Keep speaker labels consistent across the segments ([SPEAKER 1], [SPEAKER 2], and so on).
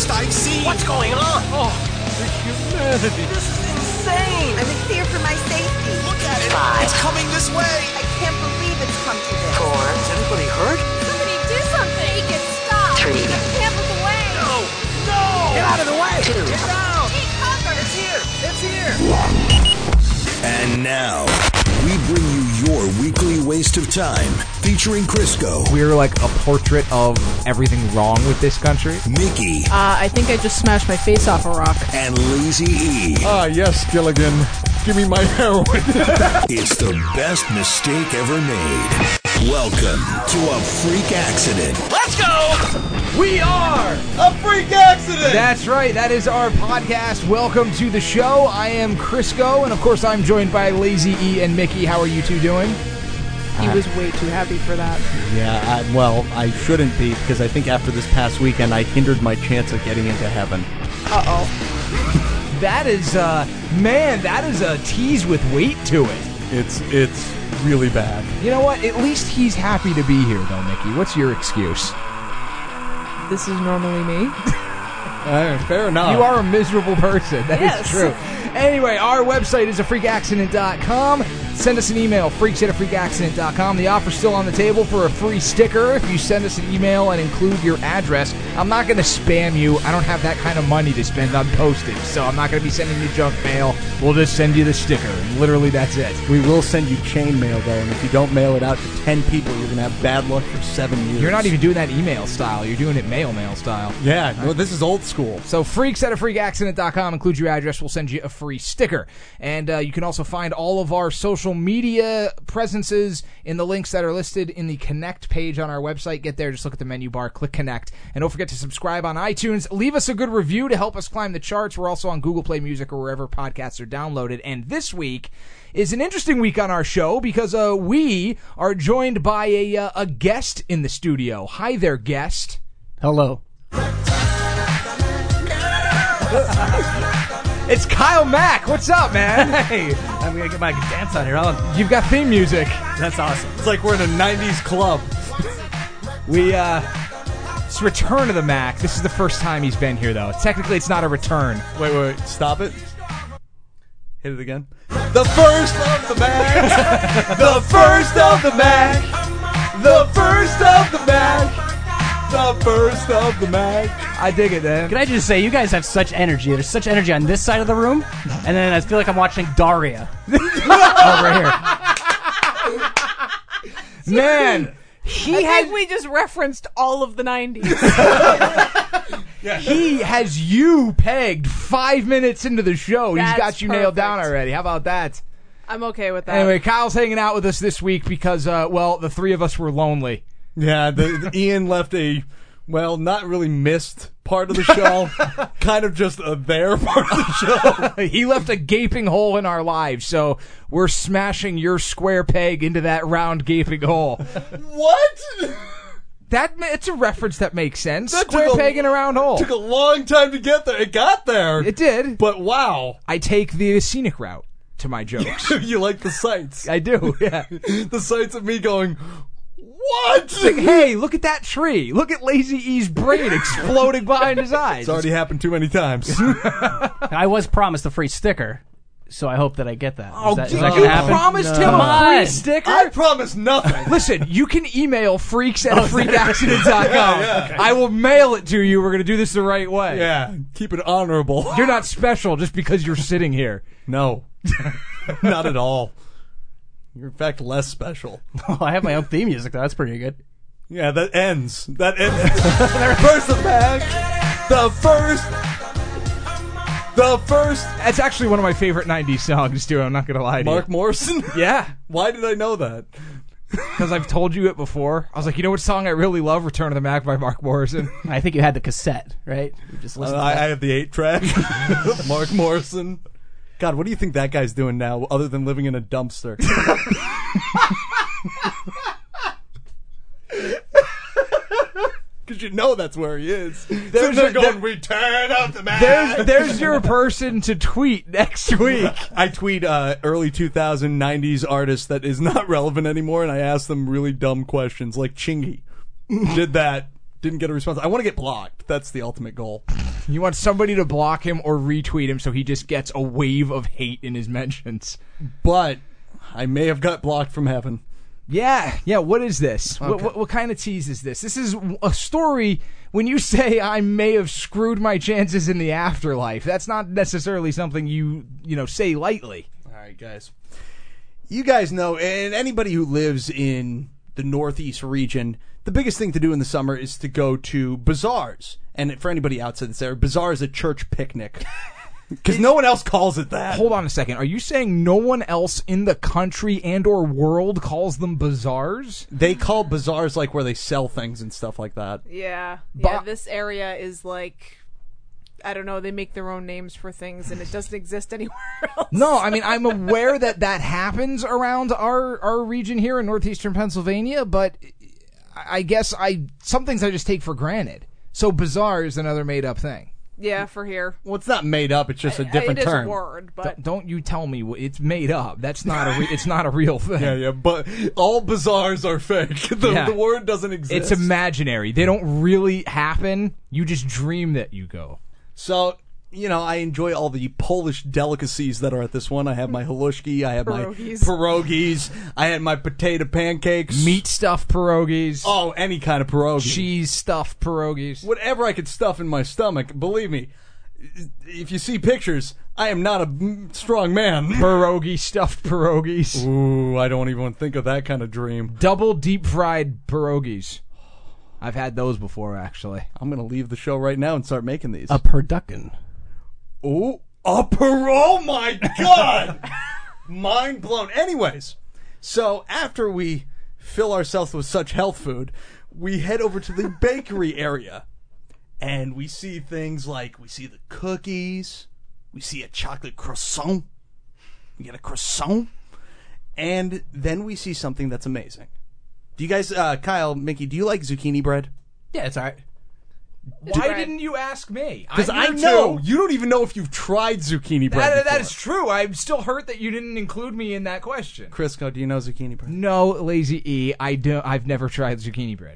[SPEAKER 1] worst I've seen.
[SPEAKER 2] What's going on?
[SPEAKER 3] Oh, the humanity.
[SPEAKER 2] This is insane.
[SPEAKER 4] I'm in fear for my safety.
[SPEAKER 1] Look at it.
[SPEAKER 2] 5.
[SPEAKER 1] It's coming this way.
[SPEAKER 4] I can't believe it's come to this.
[SPEAKER 2] 4. Is anybody hurt?
[SPEAKER 5] Somebody do something! Make it stop!
[SPEAKER 2] 3.
[SPEAKER 5] Can't move away!
[SPEAKER 2] No! Get out of the way! 2.
[SPEAKER 5] Get down! Take cover!
[SPEAKER 2] It's here! It's here!
[SPEAKER 6] And now, we bring you your weekly waste of time, featuring Crisco,
[SPEAKER 3] We're like a portrait of everything wrong with this country.
[SPEAKER 6] Mickey,
[SPEAKER 7] I think I just smashed my face off a rock.
[SPEAKER 6] and Lazy E.
[SPEAKER 3] Ah, yes, Gilligan. Give me my heroin.
[SPEAKER 6] It's the best mistake ever made. Welcome to A Freak Accident.
[SPEAKER 2] Let's go!
[SPEAKER 3] We are
[SPEAKER 1] A freak accident.
[SPEAKER 3] That's right. That is our podcast. Welcome to the show. I am Crisco, and of course, I'm joined by Lazy E and Mickey. How are you two doing?
[SPEAKER 7] He was way too happy for that.
[SPEAKER 8] Yeah, I shouldn't be, because I think after this past weekend, I hindered my chance of getting into heaven.
[SPEAKER 7] Uh-oh.
[SPEAKER 3] That is, man, that is a tease with weight to it.
[SPEAKER 8] It's really bad.
[SPEAKER 3] You know what? At least he's happy to be here, though, Mickey. What's your excuse?
[SPEAKER 7] This is normally me.
[SPEAKER 8] Fair enough.
[SPEAKER 3] You are a miserable person. That is
[SPEAKER 7] Yes.
[SPEAKER 3] true. Anyway, our website is afreakaccident.com. Send us an email, freaks@afreakaccident.com. The offer's still on the table for a free sticker if you send us an email and include your address. I'm not going to spam you. I don't have that kind of money to spend on postage, so I'm not going to be sending you junk mail. We'll just send you the sticker, and literally that's it.
[SPEAKER 8] We will send you chain mail, though, and if you don't mail it out to 10 people, you're going to have bad luck for 7 years.
[SPEAKER 3] You're not even doing that email style. You're doing it mail style.
[SPEAKER 8] Yeah, no, this is old school.
[SPEAKER 3] So freaks@afreakaccident.com. Include your address. We'll send you a free sticker. And you can also find all of our social media presences in the links that are listed in the Connect page on our website. Get there. Just look at the menu bar. Click Connect. And don't forget to subscribe on iTunes. Leave us a good review to help us climb the charts. We're also on Google Play Music or wherever podcasts are downloaded. And this week is an interesting week on our show because we are joined by a guest in the studio. Hi there, guest.
[SPEAKER 8] Hello.
[SPEAKER 3] It's Kyle Mack. What's up, man?
[SPEAKER 8] Hey, I'm going to get my dance on here.
[SPEAKER 3] You've got theme music.
[SPEAKER 8] That's awesome. It's like we're in a 90s club.
[SPEAKER 3] It's Return of the Mac. This is the first time he's been here, though. Technically, it's not a return.
[SPEAKER 8] Wait, stop it. Hit it again. The first of the Mac. The first of the Mac. The first of the Mac. The first of the Mac.
[SPEAKER 3] I dig it, man.
[SPEAKER 9] Can I just say, you guys have such energy. There's such energy on this side of the room, and then I feel like I'm watching Daria over here.
[SPEAKER 3] Man,
[SPEAKER 7] I think we just referenced all of the 90s.
[SPEAKER 3] he has you pegged 5 minutes into the show. He's
[SPEAKER 7] That's
[SPEAKER 3] got you nailed down
[SPEAKER 7] perfect.
[SPEAKER 3] already. How about that?
[SPEAKER 7] I'm okay with that.
[SPEAKER 3] Anyway, Kyle's hanging out with us this week because, the three of us were lonely.
[SPEAKER 8] Yeah, the Ian left a, not really missed part of the show, kind of just a there part of the show.
[SPEAKER 3] He left a gaping hole in our lives, so we're smashing your square peg into that round gaping hole.
[SPEAKER 8] What?
[SPEAKER 3] It's a reference that makes sense.
[SPEAKER 8] That
[SPEAKER 3] Square peg in a round hole.
[SPEAKER 8] Took a long time to get there. It got there.
[SPEAKER 3] It did.
[SPEAKER 8] But wow.
[SPEAKER 3] I take the scenic route to my jokes.
[SPEAKER 8] You like the sights.
[SPEAKER 3] I do, yeah.
[SPEAKER 8] The sights of me going, what?
[SPEAKER 3] It's like, hey, look at that tree. Look at Lazy E's brain exploding behind his eyes.
[SPEAKER 8] It's already happened too many times.
[SPEAKER 9] I was promised a free sticker, so I hope that I get that.
[SPEAKER 3] Oh,
[SPEAKER 9] is
[SPEAKER 3] you
[SPEAKER 9] that gonna happen?
[SPEAKER 3] promised him
[SPEAKER 9] Come
[SPEAKER 3] a free
[SPEAKER 9] on.
[SPEAKER 3] sticker?
[SPEAKER 8] I promise nothing.
[SPEAKER 3] Listen, you can email freaks@freakaccident.com.
[SPEAKER 8] Yeah.
[SPEAKER 3] I will mail it to you. We're going to do this the right way.
[SPEAKER 8] Yeah, keep it honorable.
[SPEAKER 3] You're not special just because you're sitting here.
[SPEAKER 8] No, not at all. You're in fact less special.
[SPEAKER 9] Oh, I have my own theme music, though. That's pretty good.
[SPEAKER 8] Yeah, that ends. First the Mac. The first.
[SPEAKER 3] That's actually one of my favorite 90s songs, too. I'm not going to lie to
[SPEAKER 8] Mark
[SPEAKER 3] you.
[SPEAKER 8] Morrison?
[SPEAKER 3] Yeah.
[SPEAKER 8] Why did I know that?
[SPEAKER 3] Because I've told you it before. I was like, you know what song I really love? Return of the Mac by Mark Morrison.
[SPEAKER 9] I think you had the cassette, right? You just listened to
[SPEAKER 8] I
[SPEAKER 9] that.
[SPEAKER 8] have the 8-track. Mark Morrison. God, what do you think that guy's doing now other than living in a dumpster? Because you know that's where he is. They're going, return of the man.
[SPEAKER 3] There's your person to tweet next week.
[SPEAKER 8] I tweet early 90s artist that is not relevant anymore, and I ask them really dumb questions, like Chingy. Did that. Didn't get a response. I want to get blocked. That's the ultimate goal.
[SPEAKER 3] You want somebody to block him or retweet him so he just gets a wave of hate in his mentions.
[SPEAKER 8] But I may have got blocked from heaven.
[SPEAKER 3] Yeah. What is this?
[SPEAKER 8] Okay.
[SPEAKER 3] What kind of tease is this? This is a story. When you say I may have screwed my chances in the afterlife, that's not necessarily something you say lightly.
[SPEAKER 8] All right, guys. You guys know, and anybody who lives in the Northeast region, the biggest thing to do in the summer is to go to bazaars. And for anybody outside this area, bazaar is a church picnic. Because no one else calls it that.
[SPEAKER 3] Hold on a second. Are you saying no one else in the country and or world calls them bazaars?
[SPEAKER 8] They call bazaars like where they sell things and stuff like that.
[SPEAKER 7] Yeah. This area is like, I don't know, they make their own names for things and it doesn't exist anywhere else.
[SPEAKER 3] No, I mean, I'm aware that happens around our region here in northeastern Pennsylvania, but I guess some things I just take for granted. So bazaar is another made-up thing.
[SPEAKER 7] Yeah, for here.
[SPEAKER 8] Well, it's not made up. It's just a different term.
[SPEAKER 7] It is a word, but
[SPEAKER 3] Don't you tell me it's made up. That's not it's not a real thing.
[SPEAKER 8] Yeah, but all bazaars are fake. The word doesn't exist.
[SPEAKER 3] It's imaginary. They don't really happen. You just dream that you go.
[SPEAKER 8] So, I enjoy all the Polish delicacies that are at this one. I have my halushki. I have my pierogies. I had my potato pancakes.
[SPEAKER 3] Meat stuffed pierogies.
[SPEAKER 8] Oh, any kind of pierogi.
[SPEAKER 3] Cheese stuffed pierogies.
[SPEAKER 8] Whatever I could stuff in my stomach. Believe me, if you see pictures, I am not a strong man.
[SPEAKER 3] Pierogi stuffed pierogies.
[SPEAKER 8] Ooh, I don't even think of that kind of dream.
[SPEAKER 3] Double deep fried pierogies. I've had those before, actually.
[SPEAKER 8] I'm going to leave the show right now and start making these.
[SPEAKER 9] A perducken.
[SPEAKER 8] Oh, oh my God! Mind blown. Anyways, so after we fill ourselves with such health food, we head over to the bakery area. And we see things like, we see the cookies, we see a chocolate croissant, we get a croissant, and then we see something that's amazing. Do you guys, Kyle, Mickey, do you like zucchini bread?
[SPEAKER 9] Yeah, it's all right.
[SPEAKER 3] Why didn't you ask me?
[SPEAKER 8] Because I know. You don't even know if you've tried zucchini bread before.
[SPEAKER 3] That is true. I'm still hurt that you didn't include me in that question.
[SPEAKER 8] Crisco, do you know zucchini bread?
[SPEAKER 3] No, Lazy E. I've never tried zucchini bread.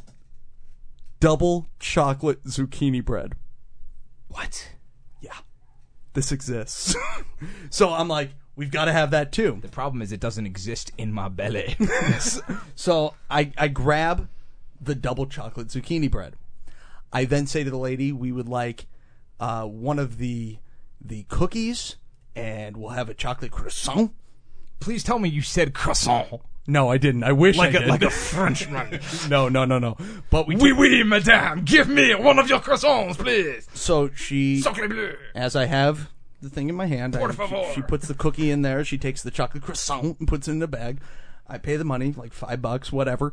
[SPEAKER 8] Double chocolate zucchini bread.
[SPEAKER 3] What?
[SPEAKER 8] Yeah. This exists. So I'm like, we've got to have that too.
[SPEAKER 3] The problem is it doesn't exist in my belly.
[SPEAKER 8] So I grab the double chocolate zucchini bread. I then say to the lady, we would like one of the cookies, and we'll have a chocolate croissant.
[SPEAKER 3] Please tell me you said croissant.
[SPEAKER 8] No, I didn't. I wish I did.
[SPEAKER 3] Like a Frenchman.
[SPEAKER 8] No. But
[SPEAKER 3] Oui, madame. Give me one of your croissants, please.
[SPEAKER 8] So she,
[SPEAKER 3] Sacre bleu.
[SPEAKER 8] as I have the thing in my hand, she puts the cookie in there. She takes the chocolate croissant and puts it in the bag. I pay the money, like $5, whatever.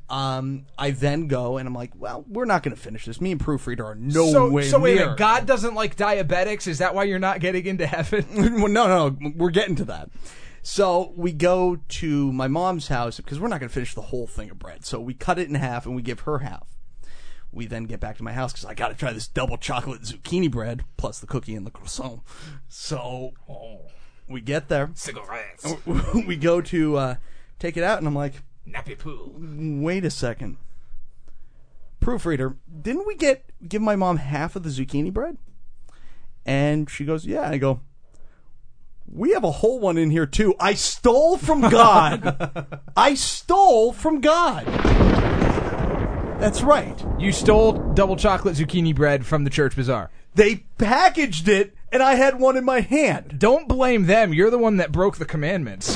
[SPEAKER 8] I then go and I'm like, well, we're not going to finish this. Me and Proofreader are no way
[SPEAKER 3] So wait a
[SPEAKER 8] near.
[SPEAKER 3] minute, God doesn't like diabetics? Is that why you're not getting into heaven?
[SPEAKER 8] Well, no, we're getting to that. So we go to my mom's house because we're not going to finish the whole thing of bread. So we cut it in half and we give her half. We then get back to my house because I got to try this double chocolate zucchini bread plus the cookie and the croissant. So we get there.
[SPEAKER 3] Cigarettes.
[SPEAKER 8] We go to take it out and I'm like,
[SPEAKER 3] Nappy poo.
[SPEAKER 8] wait a second. Proofreader, didn't we give my mom half of the zucchini bread? And she goes, yeah. I go, we have a whole one in here too. I stole from God. I stole from God. That's right.
[SPEAKER 3] You stole double chocolate zucchini bread from the church bazaar.
[SPEAKER 8] They packaged it, and I had one in my hand.
[SPEAKER 3] Don't blame them. You're the one that broke the commandments.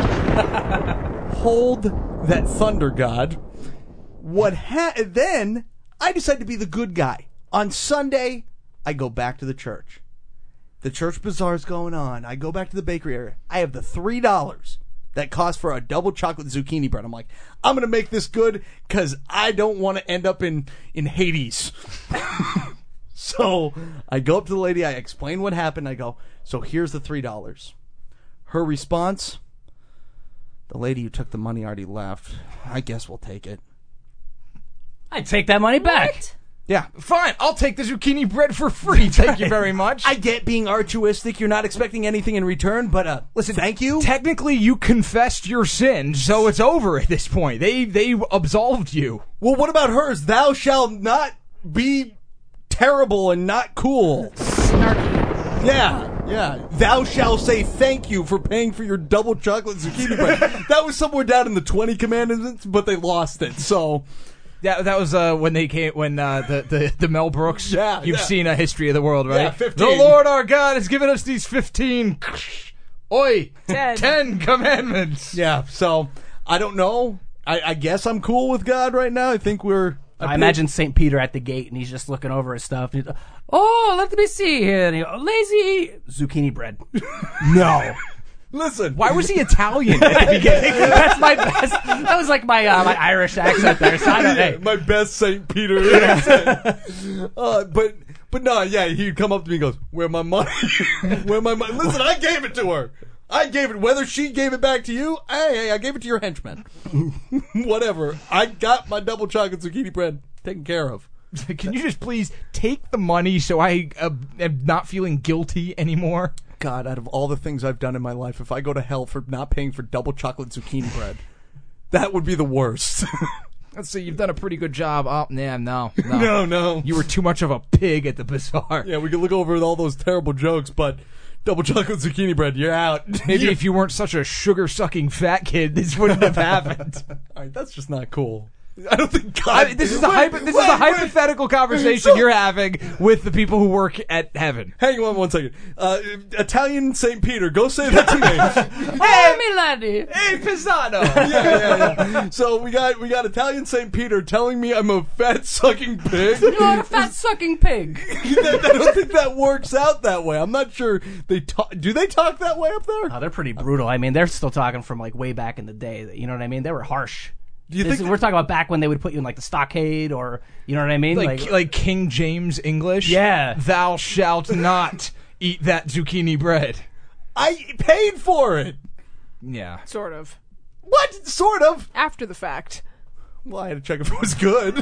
[SPEAKER 8] Hold that thunder, God. Then I decide to be the good guy. On Sunday, I go back to the church. The church bazaar's going on. I go back to the bakery area. I have the $3 that cost for a double chocolate zucchini bread. I'm like, I'm going to make this good because I don't want to end up in Hades. So I go up to the lady. I explain what happened. I go, so here's the $3. Her response, the lady who took the money already left. I guess we'll take it.
[SPEAKER 9] I'd take that money back.
[SPEAKER 8] Yeah.
[SPEAKER 3] Fine, I'll take the zucchini bread for free. Thank you very much.
[SPEAKER 8] I get being altruistic. You're not expecting anything in return, but listen, thank you.
[SPEAKER 3] Technically, you confessed your sin, so it's over at this point. They absolved you.
[SPEAKER 8] Well, what about hers? Thou shalt not be terrible and not cool.
[SPEAKER 7] Snarky.
[SPEAKER 8] Yeah. Thou shalt say thank you for paying for your double chocolate zucchini bread. That was somewhere down in the 20 Commandments, but they lost it. So
[SPEAKER 3] Yeah, that was when they came the Mel Brooks.
[SPEAKER 8] Yeah,
[SPEAKER 3] You've
[SPEAKER 8] yeah.
[SPEAKER 3] seen A History of the World, right?
[SPEAKER 8] Yeah, 15.
[SPEAKER 3] The Lord our God has given us these 15 10 commandments.
[SPEAKER 8] yeah, so I don't know. I guess I'm cool with God right now. I think we're.
[SPEAKER 9] I imagine St. Peter at the gate, and he's just looking over his stuff. And he's, let me see here. And he goes, lazy zucchini bread. No.
[SPEAKER 8] Listen.
[SPEAKER 3] Why was he Italian at the beginning?
[SPEAKER 9] That's my best. That was like my Irish accent there. So I don't, hey.
[SPEAKER 8] My best St. Peter accent. But no, yeah, he'd come up to me and goes, "Where my money? Where my money?" Listen, I gave it to her. I gave it. Whether she gave it back to you, hey, I gave it to your henchman. Whatever. I got my double chocolate zucchini bread taken care of.
[SPEAKER 3] Can you just please take the money so I am not feeling guilty anymore?
[SPEAKER 8] God, out of all the things I've done in my life, if I go to hell for not paying for double chocolate zucchini bread, that would be the worst.
[SPEAKER 3] Let's see, you've done a pretty good job. Oh, yeah, no.
[SPEAKER 8] No.
[SPEAKER 3] You were too much of a pig at the bazaar.
[SPEAKER 8] Yeah, we could look over all those terrible jokes, but double chocolate zucchini bread, you're out.
[SPEAKER 3] Maybe if you weren't such a sugar-sucking fat kid, this wouldn't have happened.
[SPEAKER 8] All right, that's just not cool. I don't think God.
[SPEAKER 3] This is a hypothetical conversation you're having with the people who work at heaven.
[SPEAKER 8] Hang on 1 second. Italian St. Peter, go say that to me.
[SPEAKER 9] Hey, Milady.
[SPEAKER 3] Hey, Pisano!
[SPEAKER 8] Yeah. So we got Italian St. Peter telling me I'm a fat sucking pig.
[SPEAKER 9] You're a fat sucking pig.
[SPEAKER 8] I don't think that works out that way. I'm not sure they talk. Do they talk that way up there?
[SPEAKER 9] Oh, they're pretty brutal. I mean, they're still talking from like way back in the day. You know what I mean? They were harsh.
[SPEAKER 8] Do you think
[SPEAKER 9] we're talking about back when they would put you in like the stockade, or you know what I mean?
[SPEAKER 3] Like King James English?
[SPEAKER 9] Yeah.
[SPEAKER 3] Thou shalt not eat that zucchini bread.
[SPEAKER 8] I paid for it.
[SPEAKER 3] Yeah.
[SPEAKER 7] Sort of.
[SPEAKER 8] What? Sort of.
[SPEAKER 7] After the fact.
[SPEAKER 8] Well, I had to check if it was good.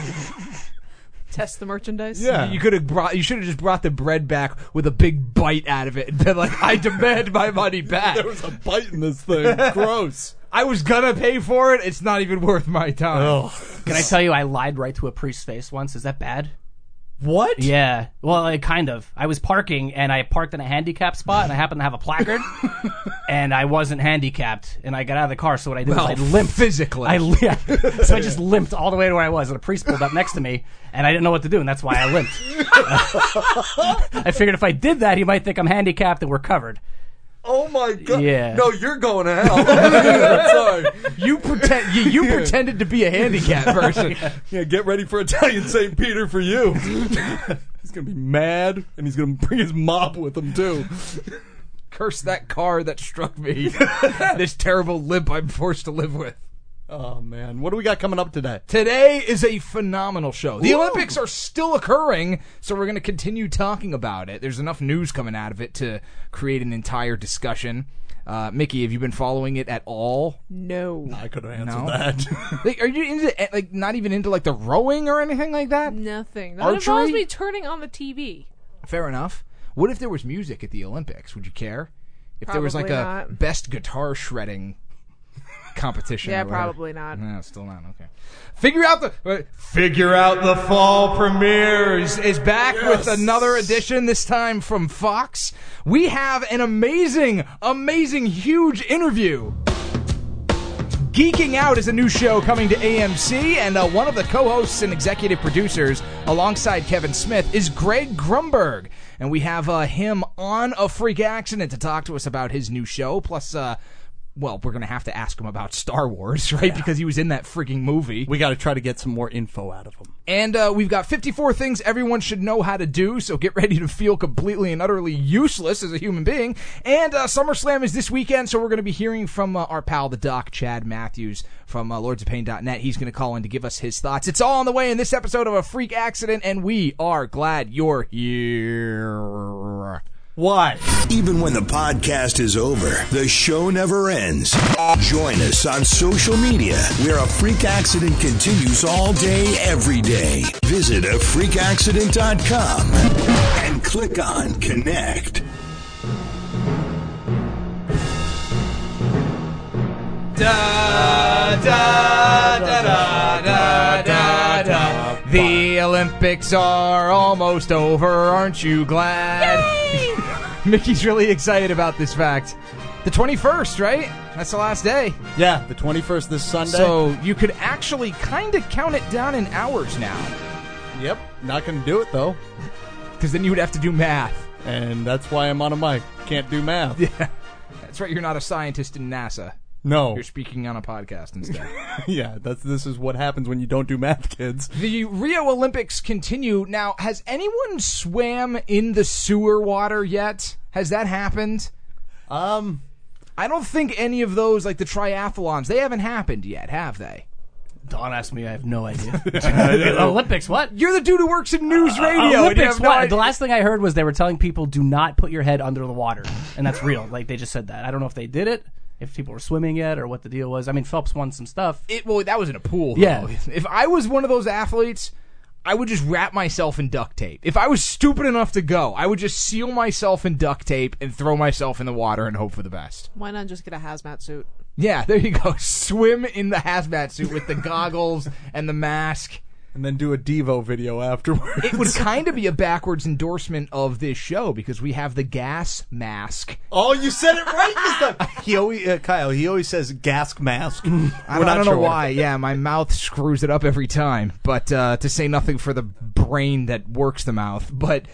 [SPEAKER 7] Test the merchandise.
[SPEAKER 8] Yeah.
[SPEAKER 3] You should have just brought the bread back with a big bite out of it and been like, I demand my money back.
[SPEAKER 8] There was a bite in this thing. Gross.
[SPEAKER 3] I was gonna pay for it. It's not even worth my time.
[SPEAKER 8] Oh.
[SPEAKER 9] Can I tell you, I lied right to a priest's face once. Is that bad?
[SPEAKER 8] What?
[SPEAKER 9] Yeah. Well, kind of. I was parking, and I parked in a handicapped spot, and I happened to have a placard, and I wasn't handicapped, and I got out of the car, so what I did was I limped.
[SPEAKER 3] Physically.
[SPEAKER 9] So I just limped all the way to where I was, and a priest pulled up next to me, and I didn't know what to do, and that's why I limped. I figured if I did that, he might think I'm handicapped and we're covered.
[SPEAKER 8] Oh my God!
[SPEAKER 9] Yeah.
[SPEAKER 8] No, you're going to hell. Sorry.
[SPEAKER 3] You pretended to be a handicapped person.
[SPEAKER 8] Yeah, get ready for Italian St. Peter for you. He's gonna be mad, and he's gonna bring his mop with him too.
[SPEAKER 3] Curse that car that struck me. This terrible limp I'm forced to live with.
[SPEAKER 8] Oh man, what do we got coming up today?
[SPEAKER 3] Today is a phenomenal show. The Olympics are still occurring, so we're going to continue talking about it. There's enough news coming out of it to create an entire discussion. Mickey, have you been following it at all?
[SPEAKER 7] No.
[SPEAKER 8] I could have answered that.
[SPEAKER 3] Like, are you into not even into like the rowing or anything like that?
[SPEAKER 7] Nothing. That
[SPEAKER 3] Archery?
[SPEAKER 7] involves me turning on the TV.
[SPEAKER 3] Fair enough. What if there was music at the Olympics? Would you care? If there was like
[SPEAKER 7] Probably
[SPEAKER 3] a
[SPEAKER 7] not.
[SPEAKER 3] best guitar shredding competition?
[SPEAKER 7] Yeah,
[SPEAKER 3] or whatever.
[SPEAKER 7] probably not.
[SPEAKER 3] No, still not. Okay. Figure out the fall premieres is back with another edition. This time from Fox. We have an amazing, huge interview. Geeking Out is a new show coming to AMC, and one of the co-hosts and executive producers, alongside Kevin Smith, is Greg Grunberg. And we have him on A Freak Accident to talk to us about his new show, plus well, we're going to have to ask him about Star Wars, right? Yeah. Because he was in that freaking movie.
[SPEAKER 8] We got to try to get some more info out of him.
[SPEAKER 3] And we've got 54 things everyone should know how to do, so get ready to feel completely and utterly useless as a human being. And SummerSlam is this weekend, so we're going to be hearing from our pal, the Doc, Chad Matthews, from lordsofpain.net. He's going to call in to give us his thoughts. It's all on the way in this episode of A Freak Accident, and we are glad you're here.
[SPEAKER 8] Why?
[SPEAKER 6] Even when the podcast is over, the show never ends. Join us on social media, where A Freak Accident continues all day, every day. Visit afreakaccident.com and click on Connect.
[SPEAKER 3] Da da da da da da da. The Olympics are almost over, aren't you glad? Mickey's really excited about this fact. The 21st, right? That's the last day.
[SPEAKER 8] Yeah, the 21st this Sunday.
[SPEAKER 3] So you could actually kind of count it down in hours now.
[SPEAKER 8] Yep, not going to do it, though.
[SPEAKER 3] Because then you would have to do math.
[SPEAKER 8] And that's why I'm on a mic. Can't do math.
[SPEAKER 3] Yeah. That's right, you're not a scientist in NASA.
[SPEAKER 8] No.
[SPEAKER 3] You're speaking on a podcast instead.
[SPEAKER 8] Yeah, this is what happens when you don't do math, kids.
[SPEAKER 3] The Rio Olympics continue. Now, has anyone swam in the sewer water yet? Has that happened? I don't think any of those, like the triathlons, they haven't happened yet, have they?
[SPEAKER 9] Don asked me, I have no idea. Olympics, what?
[SPEAKER 3] You're the dude who works in news radio.
[SPEAKER 9] Olympics, what? The last thing I heard was they were telling people, do not put your head under the water. And that's real. Like, they just said that. I don't know if they did it, if people were swimming yet, or what the deal was. I mean, Phelps won some stuff.
[SPEAKER 3] Well, that was in a pool, though.
[SPEAKER 9] Yeah.
[SPEAKER 3] If I was one of those athletes, I would just wrap myself in duct tape. If I was stupid enough to go, I would just seal myself in duct tape and throw myself in the water and hope for the best.
[SPEAKER 7] Why not just get a hazmat suit?
[SPEAKER 3] Yeah, there you go. Swim in the hazmat suit with the goggles and the mask.
[SPEAKER 8] And then do a Devo video afterwards.
[SPEAKER 3] It would kind of be a backwards endorsement of this show because we have the gas mask.
[SPEAKER 8] Oh, you said it right this time. He always, Kyle, he always says gas mask.
[SPEAKER 3] I don't know why. Yeah, my mouth screws it up every time. But to say nothing for the brain that works the mouth. But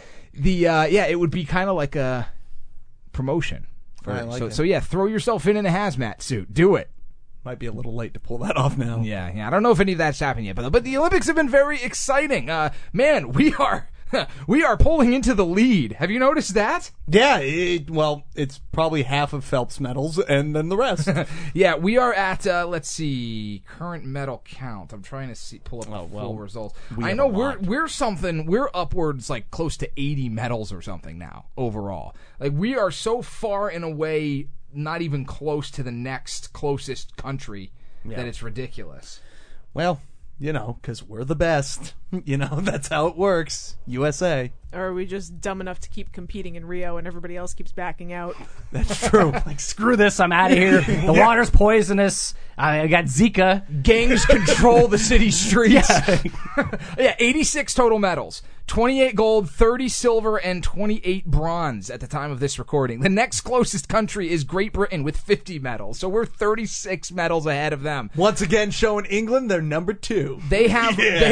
[SPEAKER 3] it would be kind of like a promotion.
[SPEAKER 8] I like it.
[SPEAKER 3] So yeah, throw yourself in a hazmat suit. Do it.
[SPEAKER 8] Might be a little late to pull that off now.
[SPEAKER 3] Yeah. I don't know if any of that's happened yet, but the Olympics have been very exciting. Man, we are pulling into the lead. Have you noticed that?
[SPEAKER 8] Yeah. It's probably half of Phelps medals, and then the rest.
[SPEAKER 3] Yeah, we are at let's see, current medal count. I'm trying to pull up full results. I know we're upwards like close to 80 medals or something now overall. Like we are so far and away. Not even close to the next closest country that it's ridiculous.
[SPEAKER 8] Well, because we're the best. That's how it works. USA.
[SPEAKER 7] Or are we just dumb enough to keep competing in Rio and everybody else keeps backing out?
[SPEAKER 8] That's true.
[SPEAKER 9] Like, screw this, I'm out of here. The water's poisonous. I got Zika.
[SPEAKER 3] Gangs control the city streets. Yeah, 86 total medals. 28 gold, 30 silver, and 28 bronze at the time of this recording. The next closest country is Great Britain with 50 medals. So we're 36 medals ahead of them.
[SPEAKER 8] Once again, showing England they're number 2.
[SPEAKER 3] They have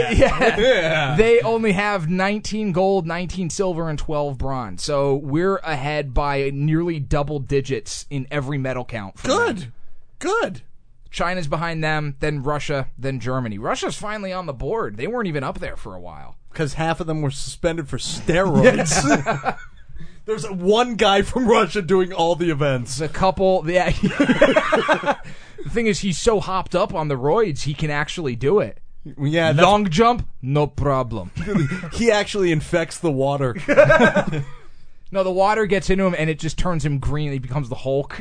[SPEAKER 3] they only have 19 gold, 19 silver, and 12 bronze. So we're ahead by nearly double digits in every medal count.
[SPEAKER 8] Good.
[SPEAKER 3] China's behind them, then Russia, then Germany. Russia's finally on the board. They weren't even up there for a while.
[SPEAKER 8] Because half of them were suspended for steroids. There's one guy from Russia doing all the events.
[SPEAKER 3] A couple, yeah. The thing is, he's so hopped up on the roids, he can actually do it.
[SPEAKER 8] Yeah,
[SPEAKER 3] long jump, no problem.
[SPEAKER 8] He actually infects the water.
[SPEAKER 3] No, the water gets into him and it just turns him green. He becomes the Hulk.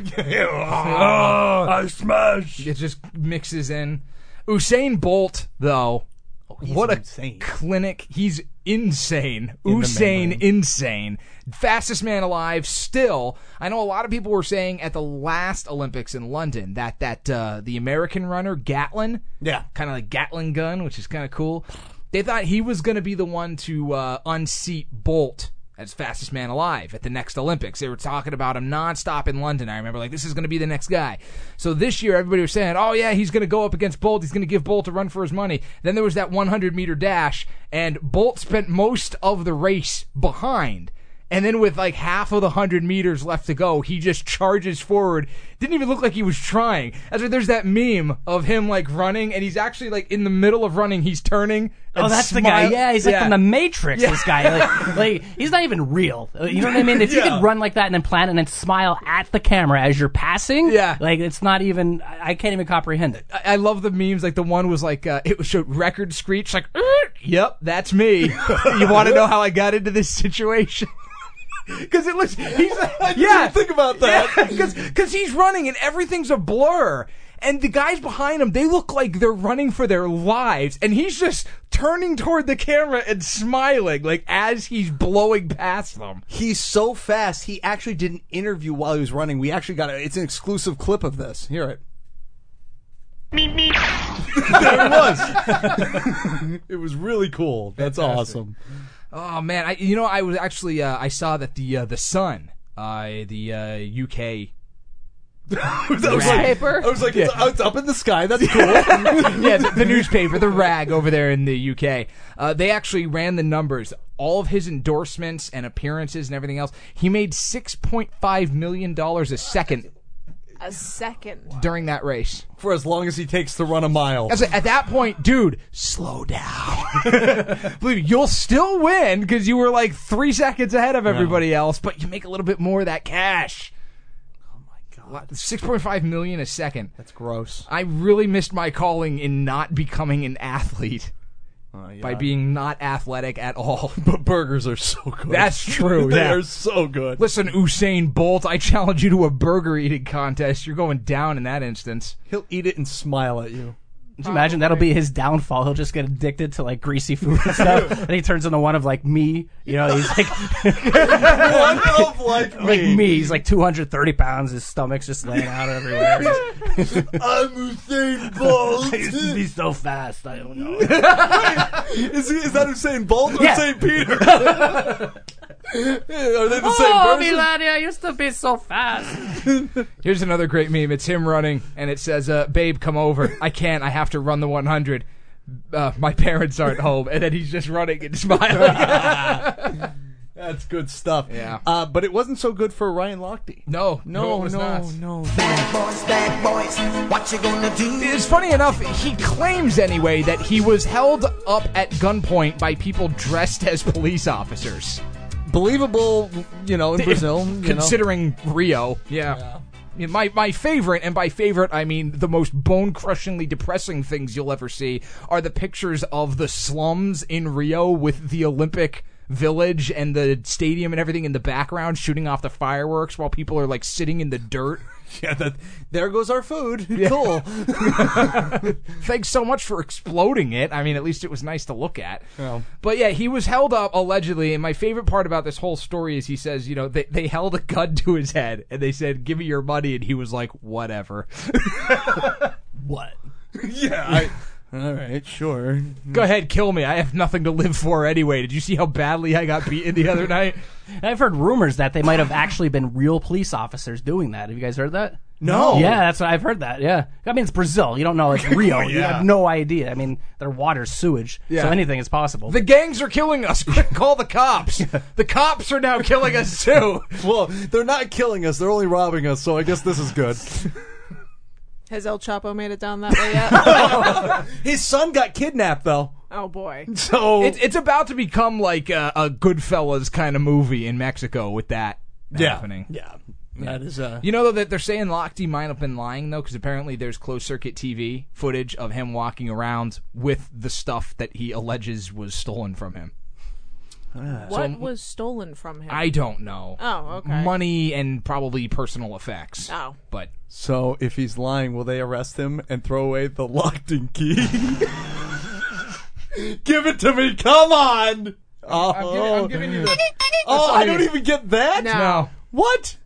[SPEAKER 8] I smash.
[SPEAKER 3] It just mixes in. Usain Bolt, though. What
[SPEAKER 8] insane.
[SPEAKER 3] A clinic. He's insane. Usain, insane. Fastest man alive still. I know a lot of people were saying at the last Olympics in London that the American runner, Gatlin, kind of like Gatling gun, which is kind of cool, they thought he was going to be the one to unseat Bolt as fastest man alive at the next Olympics. They were talking about him nonstop in London. I remember, like, this is going to be the next guy. So this year, everybody was saying, oh, yeah, he's going to go up against Bolt. He's going to give Bolt a run for his money. Then there was that 100-meter dash, and Bolt spent most of the race behind. And then with like half of the 100 meters left to go, he just charges forward. Didn't even look like he was trying. That's why there's that meme of him like running, and he's actually like in the middle of running, he's turning.
[SPEAKER 9] Oh, that's the guy. Yeah, he's like from the Matrix. Yeah. This guy, like he's not even real. You know what I mean? If you could run like that and then plan and then smile at the camera as you're passing, like it's not even. I can't even comprehend it.
[SPEAKER 3] I love the memes. Like the one was like it showed record screech. Like, yep, that's me. You want to know how I got into this situation? Because it looks, he's like,
[SPEAKER 8] think about that.
[SPEAKER 3] Because he's running and everything's a blur, and the guys behind him, they look like they're running for their lives, and he's just turning toward the camera and smiling, like as he's blowing past them.
[SPEAKER 8] He's so fast. He actually did an interview while he was running. We actually got it's an exclusive clip of this. Hear it. There it was. It was really cool. That's awesome.
[SPEAKER 3] Oh man, I was actually I saw that the Sun, the UK.
[SPEAKER 7] Newspaper?
[SPEAKER 8] I was like, it's up in the sky. That's cool.
[SPEAKER 3] Yeah, the newspaper, the rag over there in the UK. They actually ran the numbers. All of his endorsements and appearances and everything else. He made $6.5 million a second.
[SPEAKER 7] A second.
[SPEAKER 3] During that race.
[SPEAKER 8] For as long as he takes to run a mile.
[SPEAKER 3] At that point, dude, slow down. Believe me, you'll still win because you were like 3 seconds ahead of everybody else, but you make a little bit more of that cash. 6.5 million a second.
[SPEAKER 8] That's gross.
[SPEAKER 3] I really missed my calling in not becoming an athlete by being not athletic at all.
[SPEAKER 8] But burgers are so good.
[SPEAKER 3] That's true.
[SPEAKER 8] They are so good.
[SPEAKER 3] Listen, Usain Bolt, I challenge you to a burger eating contest. You're going down in that instance.
[SPEAKER 8] He'll eat it and smile at you.
[SPEAKER 9] Can you imagine? That'll be his downfall. He'll just get addicted to like greasy food and stuff. And he turns into one of like me. You know, he's like
[SPEAKER 8] one of like me.
[SPEAKER 9] He's like 230 pounds. His stomach's just laying out everywhere.
[SPEAKER 8] I'm Usain Bolt.
[SPEAKER 9] I used to be so fast. I don't know.
[SPEAKER 8] Is that Usain Bolt or
[SPEAKER 9] Yeah.
[SPEAKER 8] St. Peter? Are they the same person?
[SPEAKER 9] Milady, I used to be so fast.
[SPEAKER 3] Here's another great meme. It's him running, and it says, babe, come over. I can't. I have to run the 100. My parents aren't home. And then he's just running and smiling.
[SPEAKER 8] That's good stuff.
[SPEAKER 3] Yeah.
[SPEAKER 8] But it wasn't so good for Ryan Lochte.
[SPEAKER 3] No, it was not.
[SPEAKER 1] Bad boys, what you gonna do?
[SPEAKER 3] It's funny enough, he claims anyway that he was held up at gunpoint by people dressed as police officers.
[SPEAKER 8] Believable, in Brazil.
[SPEAKER 3] Considering Rio. Yeah. My favorite, and by favorite I mean the most bone-crushingly depressing things you'll ever see, are the pictures of the slums in Rio with the Olympic Village and the stadium and everything in the background shooting off the fireworks while people are like sitting in the dirt.
[SPEAKER 8] Yeah, there goes our food.
[SPEAKER 3] Yeah.
[SPEAKER 8] Cool.
[SPEAKER 3] Thanks so much for exploding it. I mean, at least it was nice to look at.
[SPEAKER 8] Oh.
[SPEAKER 3] But yeah, he was held up allegedly, and my favorite part about this whole story is he says, they held a gun to his head, and they said, give me your money, and he was like, whatever.
[SPEAKER 9] What?
[SPEAKER 8] Yeah, all right, sure.
[SPEAKER 3] Go ahead, kill me. I have nothing to live for anyway. Did you see how badly I got beaten the other night?
[SPEAKER 9] I've heard rumors that they might have actually been real police officers doing that. Have you guys heard that?
[SPEAKER 8] No.
[SPEAKER 9] Yeah, that's what I've heard that. Yeah. I mean, it's Brazil. You don't know. It's Rio. You have no idea. I mean, their water's sewage.
[SPEAKER 3] Yeah.
[SPEAKER 9] So anything is possible.
[SPEAKER 3] The gangs are killing us. Quick, call the cops. The cops are now killing us too.
[SPEAKER 8] Well, they're not killing us. They're only robbing us, so I guess this is good.
[SPEAKER 7] Has El Chapo made it down that way yet?
[SPEAKER 8] His son got kidnapped, though.
[SPEAKER 7] Oh, boy.
[SPEAKER 8] So
[SPEAKER 3] It's about to become like a Goodfellas kind of movie in Mexico with that happening.
[SPEAKER 8] Yeah. That is
[SPEAKER 3] You know, though, that they're saying Lochte might have been lying, though, because apparently there's closed-circuit TV footage of him walking around with the stuff that he alleges was stolen from him.
[SPEAKER 7] What was stolen from him?
[SPEAKER 3] I don't know.
[SPEAKER 7] Oh, okay.
[SPEAKER 3] Money and probably personal effects.
[SPEAKER 7] Oh.
[SPEAKER 3] But
[SPEAKER 8] So if he's lying, will they arrest him and throw away the locked-in key? Give it to me! Come on!
[SPEAKER 3] I'm giving you the...
[SPEAKER 8] I don't even get that?
[SPEAKER 7] No.
[SPEAKER 8] What?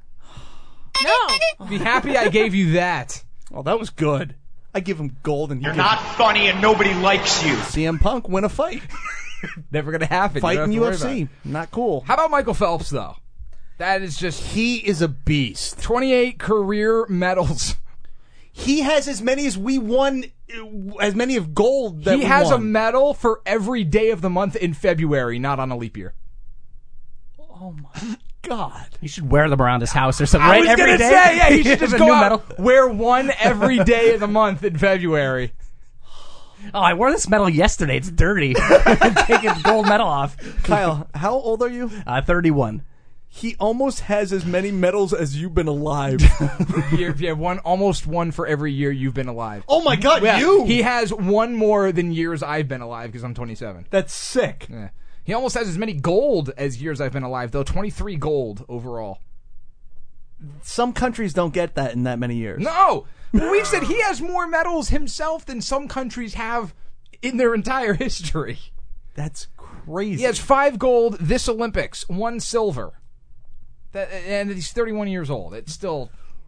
[SPEAKER 7] No.
[SPEAKER 3] Be happy I gave you that.
[SPEAKER 8] Oh, that was good. I give him gold and
[SPEAKER 2] You're not funny and nobody likes you.
[SPEAKER 8] CM Punk win a fight.
[SPEAKER 3] Never going to happen.
[SPEAKER 8] Fight in
[SPEAKER 3] You don't have to worry
[SPEAKER 8] UFC.
[SPEAKER 3] about it.
[SPEAKER 8] Not cool.
[SPEAKER 3] How about Michael Phelps, though? That is just...
[SPEAKER 8] He is a beast.
[SPEAKER 3] 28 career medals.
[SPEAKER 8] He has as many as we won, as many of gold that
[SPEAKER 3] He
[SPEAKER 8] we
[SPEAKER 3] has a
[SPEAKER 8] won.
[SPEAKER 3] medal for every day of the month in February, not on a leap year.
[SPEAKER 8] Oh my God.
[SPEAKER 9] You should wear them around his house or something.
[SPEAKER 3] I
[SPEAKER 9] Right?
[SPEAKER 3] was
[SPEAKER 9] Every
[SPEAKER 3] gonna
[SPEAKER 9] day?
[SPEAKER 3] say, yeah, he should
[SPEAKER 9] Have
[SPEAKER 3] just
[SPEAKER 9] a
[SPEAKER 3] go
[SPEAKER 9] new
[SPEAKER 3] out,
[SPEAKER 9] medal.
[SPEAKER 3] wear one every day of the month in February.
[SPEAKER 9] Oh, I wore this medal yesterday. It's dirty. Take his gold medal off.
[SPEAKER 8] Kyle, how old are you?
[SPEAKER 9] 31.
[SPEAKER 8] He almost has as many medals as you've been alive.
[SPEAKER 3] Almost one for every year you've been alive.
[SPEAKER 8] Oh my God,
[SPEAKER 3] Yeah,
[SPEAKER 8] you!
[SPEAKER 3] He has one more than years I've been alive because I'm 27.
[SPEAKER 8] That's sick.
[SPEAKER 3] Yeah. He almost has as many gold as years I've been alive, though. 23 gold overall.
[SPEAKER 8] Some countries don't get that in that many years.
[SPEAKER 3] No! But we've said he has more medals himself than some countries have in their entire history.
[SPEAKER 8] That's crazy.
[SPEAKER 3] He has 5 gold this Olympics, 1 silver. And he's 31 years old. It's still...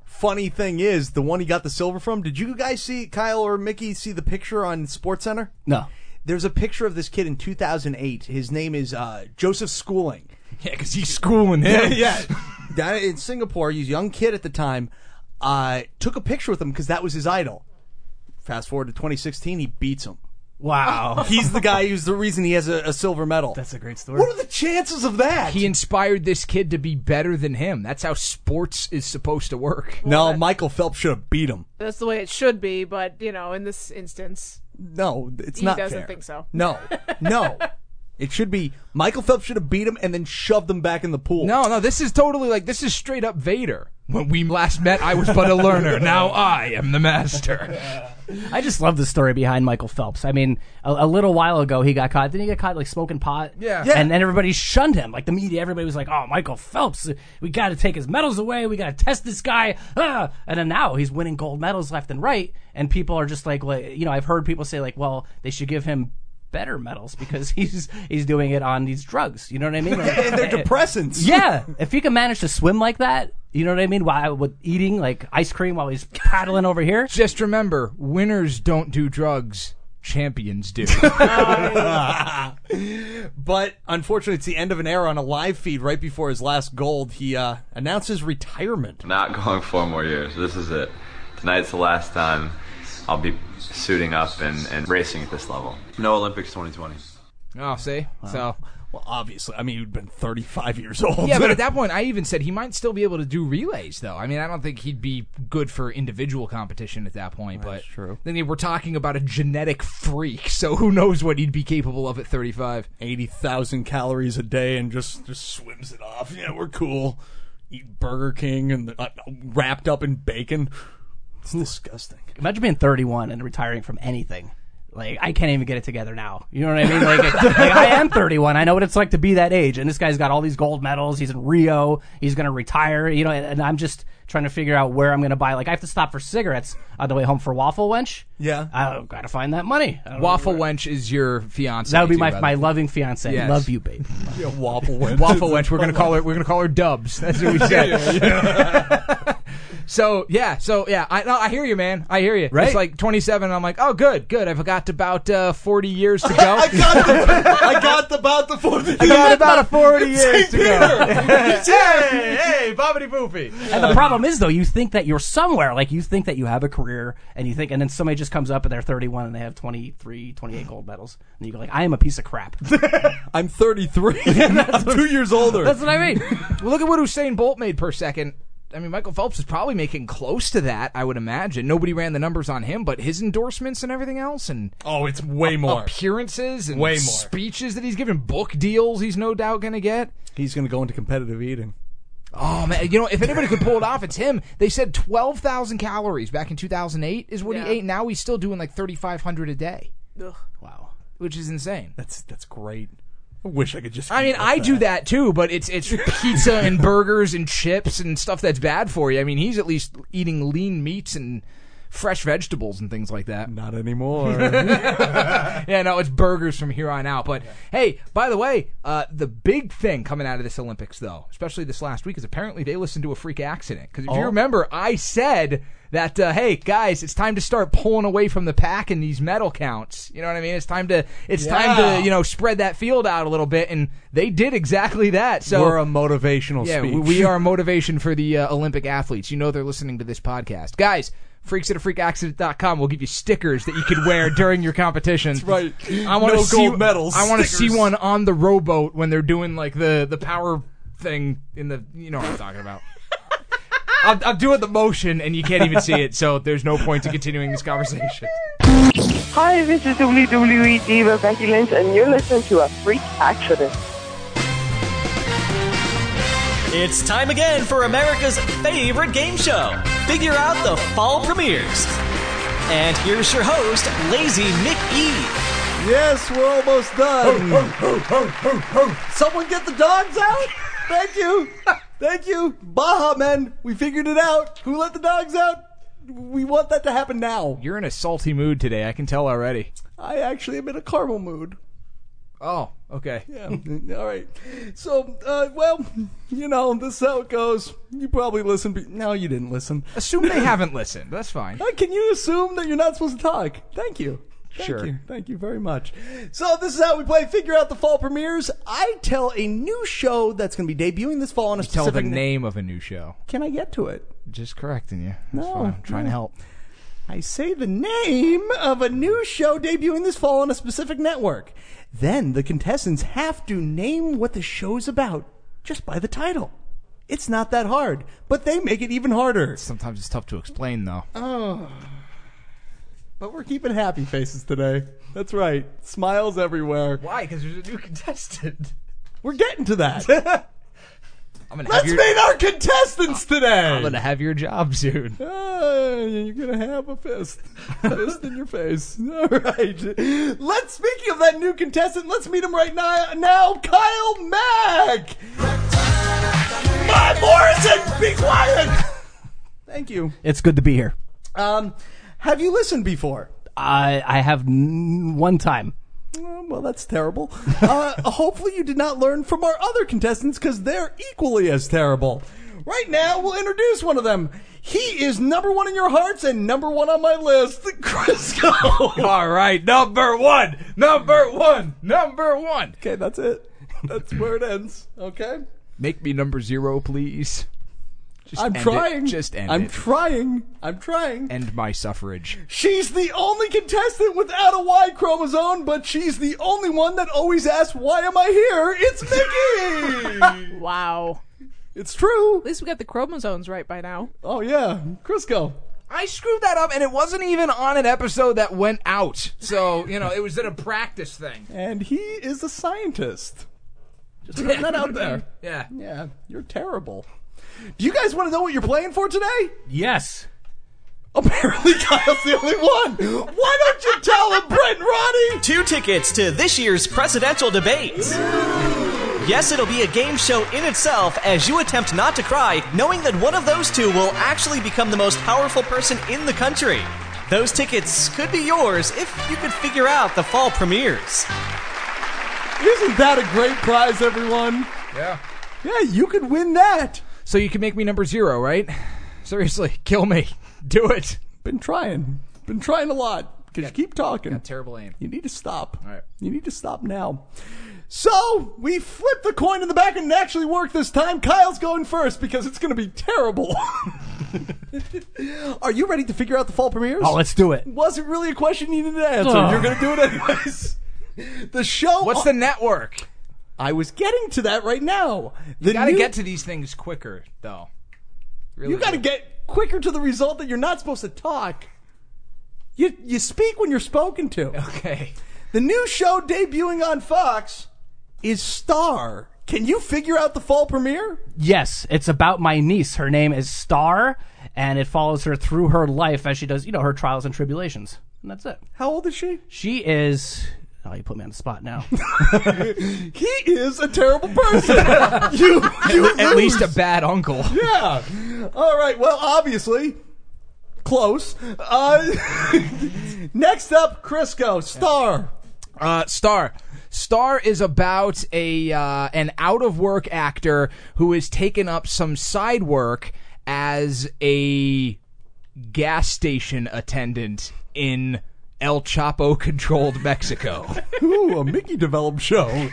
[SPEAKER 8] funny thing is, the one he got the silver from, did you guys see, Kyle or Mickey, see the picture on SportsCenter?
[SPEAKER 9] No.
[SPEAKER 8] There's a picture of this kid in 2008. His name is Joseph Schooling.
[SPEAKER 3] Yeah, because he's schooling him.
[SPEAKER 8] Yeah. Down in Singapore, he's a young kid at the time. Took a picture with him because that was his idol. Fast forward to 2016, he beats him.
[SPEAKER 9] Wow.
[SPEAKER 8] He's the guy who's the reason he has a silver medal.
[SPEAKER 9] That's a great story.
[SPEAKER 8] What are the chances of that?
[SPEAKER 3] He inspired this kid to be better than him. That's how sports is supposed to work.
[SPEAKER 8] No, Michael Phelps should have beat him.
[SPEAKER 7] That's the way it should be, but, in this instance...
[SPEAKER 8] No, it's
[SPEAKER 7] he
[SPEAKER 8] not
[SPEAKER 7] doesn't
[SPEAKER 8] fair.
[SPEAKER 7] think so.
[SPEAKER 8] No. It should be Michael Phelps should have beat him and then shoved him back in the pool.
[SPEAKER 3] No, this is totally this is straight up Vader. When we last met, I was but a learner. Now I am the master.
[SPEAKER 9] I just love the story behind Michael Phelps. I mean, a little while ago he got caught. Didn't he get caught smoking pot?
[SPEAKER 3] Yeah.
[SPEAKER 9] And everybody shunned him. The media, everybody was like, "Oh, Michael Phelps, we got to take his medals away. We got to test this guy." And then now he's winning gold medals left and right. And people are just I've heard people say well, they should give him better medals because he's doing it on these drugs. You know what I mean?
[SPEAKER 8] And they're depressants.
[SPEAKER 9] Yeah. If you can manage to swim like that, you know what I mean? While with eating ice cream while he's paddling over here.
[SPEAKER 3] Just remember, winners don't do drugs. Champions do.
[SPEAKER 8] But unfortunately, it's the end of an era. On a live feed right before his last gold, he announces retirement.
[SPEAKER 10] Not going 4 more years. This is it. Tonight's the last time I'll be suiting up and racing at this level. No Olympics 2020.
[SPEAKER 3] Oh, see? So...
[SPEAKER 8] Well, obviously. I mean, he'd been 35 years old.
[SPEAKER 3] Yeah, but at that point, I even said he might still be able to do relays, though. I mean, I don't think he'd be good for individual competition at that point.
[SPEAKER 8] That's true.
[SPEAKER 3] Then we're talking about a genetic freak, so who knows what he'd be capable of at 35.
[SPEAKER 8] 80,000 calories a day and just swims it off. Yeah, we're cool. Eat Burger King and wrapped up in bacon. It's disgusting.
[SPEAKER 9] Imagine being 31 and retiring from anything. I can't even get it together now. You know what I mean? I am 31. I know what it's like to be that age. And this guy's got all these gold medals. He's in Rio. He's going to retire. And I'm just trying to figure out where I'm going to buy. I have to stop for cigarettes on the way home for Waffle Wench.
[SPEAKER 8] Yeah.
[SPEAKER 9] I've got to find that money.
[SPEAKER 3] Waffle Wench is your fiance.
[SPEAKER 9] That would be my loving fiance.
[SPEAKER 3] Yes.
[SPEAKER 9] Love you, babe.
[SPEAKER 8] Yeah, Waffle Wench.
[SPEAKER 3] Waffle Wench. We're going to call her Dubs. That's what we said. Yeah. So I hear you, man. I hear you.
[SPEAKER 9] Right?
[SPEAKER 3] It's 27, and I'm like, oh, good. I've got about 40 years to go.
[SPEAKER 8] I got about the 40.
[SPEAKER 3] I got about 40 years to go. Hey, bobbity boopy.
[SPEAKER 9] And the problem is, though, you think that you're somewhere. You think that you have a career, and then somebody just comes up and they're 31 and they have 23, 28 gold medals, and you go I am a piece of crap.
[SPEAKER 8] I'm 33. I'm 2 years older.
[SPEAKER 9] That's what I mean.
[SPEAKER 3] Well, look at what Usain Bolt made per second. I mean, Michael Phelps is probably making close to that, I would imagine. Nobody ran the numbers on him, but his endorsements and everything else, and
[SPEAKER 8] it's way more.
[SPEAKER 3] Appearances and
[SPEAKER 8] way more.
[SPEAKER 3] Speeches that he's given, book deals he's no doubt going to get.
[SPEAKER 8] He's going to go into competitive eating.
[SPEAKER 3] Oh, man. If anybody could pull it off, it's him. They said 12,000 calories back in 2008 is what he ate. Now he's still doing 3,500 a day.
[SPEAKER 7] Ugh.
[SPEAKER 3] Wow. Which is insane.
[SPEAKER 8] That's great. I wish I could just.
[SPEAKER 3] I mean, I do that too, but it's pizza and burgers and chips and stuff that's bad for you. I mean, he's at least eating lean meats and fresh vegetables and things like that.
[SPEAKER 8] Not anymore.
[SPEAKER 3] Yeah, no, it's burgers from here on out. But hey, by the way, the big thing coming out of this Olympics, though, especially this last week, is apparently they listened to a freak accident. Because if you remember, I said that, hey, guys, it's time to start pulling away from the pack in these medal counts. You know what I mean? It's time to spread that field out a little bit, and they did exactly that. So
[SPEAKER 8] we're a motivational speech.
[SPEAKER 3] Yeah, we are a motivation for the Olympic athletes. You know they're listening to this podcast. Guys, freaks at a freakaccident.com will give you stickers that you can wear during your competitions.
[SPEAKER 8] That's right.
[SPEAKER 3] I want to see
[SPEAKER 8] gold medals.
[SPEAKER 3] I want to see one on the rowboat when they're doing the power thing in the. You know what I'm talking about. I'm doing the motion, and you can't even see it, so there's no point to continuing this conversation.
[SPEAKER 11] Hi, this is WWE Diva Becky Lynch, and you're listening to A Freak Accident.
[SPEAKER 12] It's time again for America's favorite game show. Figure out the fall premieres. And here's your host, Lazy Nick E.
[SPEAKER 8] Yes, we're almost done. Someone get the dogs out? Thank you. Thank you. Baja men, we figured it out. Who let the dogs out? We want that to happen now.
[SPEAKER 3] You're in a salty mood today, I can tell already.
[SPEAKER 8] I actually am in a caramel mood.
[SPEAKER 3] Oh, okay.
[SPEAKER 8] Yeah. All right. So, well, you know, this is how it goes. You probably listened. No, you didn't listen.
[SPEAKER 3] Assume they haven't listened. That's fine.
[SPEAKER 8] Can you assume that you're not supposed to talk? Thank you.
[SPEAKER 3] Sure.
[SPEAKER 8] Thank you very much. So this is how we play Figure Out the Fall Premieres. I tell a new show that's going to be debuting this fall on a specific...
[SPEAKER 3] Tell the name of a new show.
[SPEAKER 8] Can I get to it?
[SPEAKER 3] Just correcting you. That's
[SPEAKER 8] No,
[SPEAKER 3] fine. I'm trying to help.
[SPEAKER 8] I say the name of a new show debuting this fall on a specific network. Then the contestants have to name what the show's about just by the title. It's not that hard, but they make it even harder.
[SPEAKER 3] Sometimes it's tough to explain, though.
[SPEAKER 8] Oh... But we're keeping happy faces today. That's right. Smiles everywhere.
[SPEAKER 3] Why? Because there's a new contestant.
[SPEAKER 8] We're getting to that.
[SPEAKER 3] Let's
[SPEAKER 8] meet our contestants today.
[SPEAKER 3] I'm going to have your job soon.
[SPEAKER 8] You're going to have a fist. Fist in your face. All right. Speaking of that new contestant, let's meet him right now. Kyle Mack. Matt Morrison, be quiet. Thank you.
[SPEAKER 9] It's good to be here.
[SPEAKER 8] Have you listened before?
[SPEAKER 9] I have one time.
[SPEAKER 8] Well, that's terrible. Hopefully you did not learn from our other contestants because they're equally as terrible. Right now, we'll introduce one of them. He is number one in your hearts and number one on my list, Crisco.
[SPEAKER 3] All right, number one.
[SPEAKER 8] Okay, that's it. That's where it ends. Okay?
[SPEAKER 3] Make me number 0, please.
[SPEAKER 8] I'm trying.
[SPEAKER 3] Just end
[SPEAKER 8] I'm
[SPEAKER 3] it.
[SPEAKER 8] trying.
[SPEAKER 3] End my suffrage.
[SPEAKER 8] She's the only contestant without a Y chromosome, but she's the only one that always asks, why am I here? It's Mickey!
[SPEAKER 7] Wow.
[SPEAKER 8] It's true.
[SPEAKER 7] At least we got the chromosomes right by now.
[SPEAKER 8] Oh, yeah. Crisco.
[SPEAKER 3] I screwed that up, and it wasn't even on an episode that went out. So, it was in a practice thing.
[SPEAKER 8] And he is a scientist. Just putting that out there.
[SPEAKER 3] Yeah.
[SPEAKER 8] Yeah, you're terrible. Do you guys want to know what you're playing for today?
[SPEAKER 9] Yes.
[SPEAKER 8] Apparently Kyle's the only one. Why don't you tell him, Brent and Roddy?
[SPEAKER 12] 2 tickets to this year's presidential debates. Yes, it'll be a game show in itself as you attempt not to cry, knowing that one of those two will actually become the most powerful person in the country. Those tickets could be yours if you could figure out the fall premieres.
[SPEAKER 8] Isn't that a great prize, everyone?
[SPEAKER 3] Yeah.
[SPEAKER 8] Yeah, you could win that.
[SPEAKER 3] So you can make me number 0, right? Seriously, kill me. Do it.
[SPEAKER 8] Been trying a lot. Because you keep talking.
[SPEAKER 3] Got terrible aim.
[SPEAKER 8] You need to stop.
[SPEAKER 3] All right.
[SPEAKER 8] You need to stop now. So, we flipped the coin in the back and it actually worked this time. Kyle's going first because it's going to be terrible. Are you ready to figure out the fall premieres?
[SPEAKER 9] Oh, let's do it.
[SPEAKER 8] Wasn't really a question you needed to answer.
[SPEAKER 9] Oh.
[SPEAKER 8] You're going to do it anyways. The show...
[SPEAKER 3] What's the network?
[SPEAKER 8] I was getting to that right now.
[SPEAKER 3] You got to get to these things quicker, though. Really
[SPEAKER 8] you got to get quicker to the result that you're not supposed to talk. You speak when you're spoken to.
[SPEAKER 3] Okay.
[SPEAKER 8] The new show debuting on Fox is Star. Can you figure out the fall premiere?
[SPEAKER 9] Yes, it's about my niece. Her name is Star, and it follows her through her life as she does, her trials and tribulations. And that's it.
[SPEAKER 8] How old is she?
[SPEAKER 9] She is... Oh, you put me on the spot now.
[SPEAKER 8] He is a terrible person. you
[SPEAKER 3] At least a bad uncle.
[SPEAKER 8] Yeah. All right. Well, obviously, close. Next up, Crisco. Star.
[SPEAKER 3] Star is about an out-of-work actor who has taken up some side work as a gas station attendant in El Chapo-controlled Mexico.
[SPEAKER 8] Ooh, a Mickey-developed show.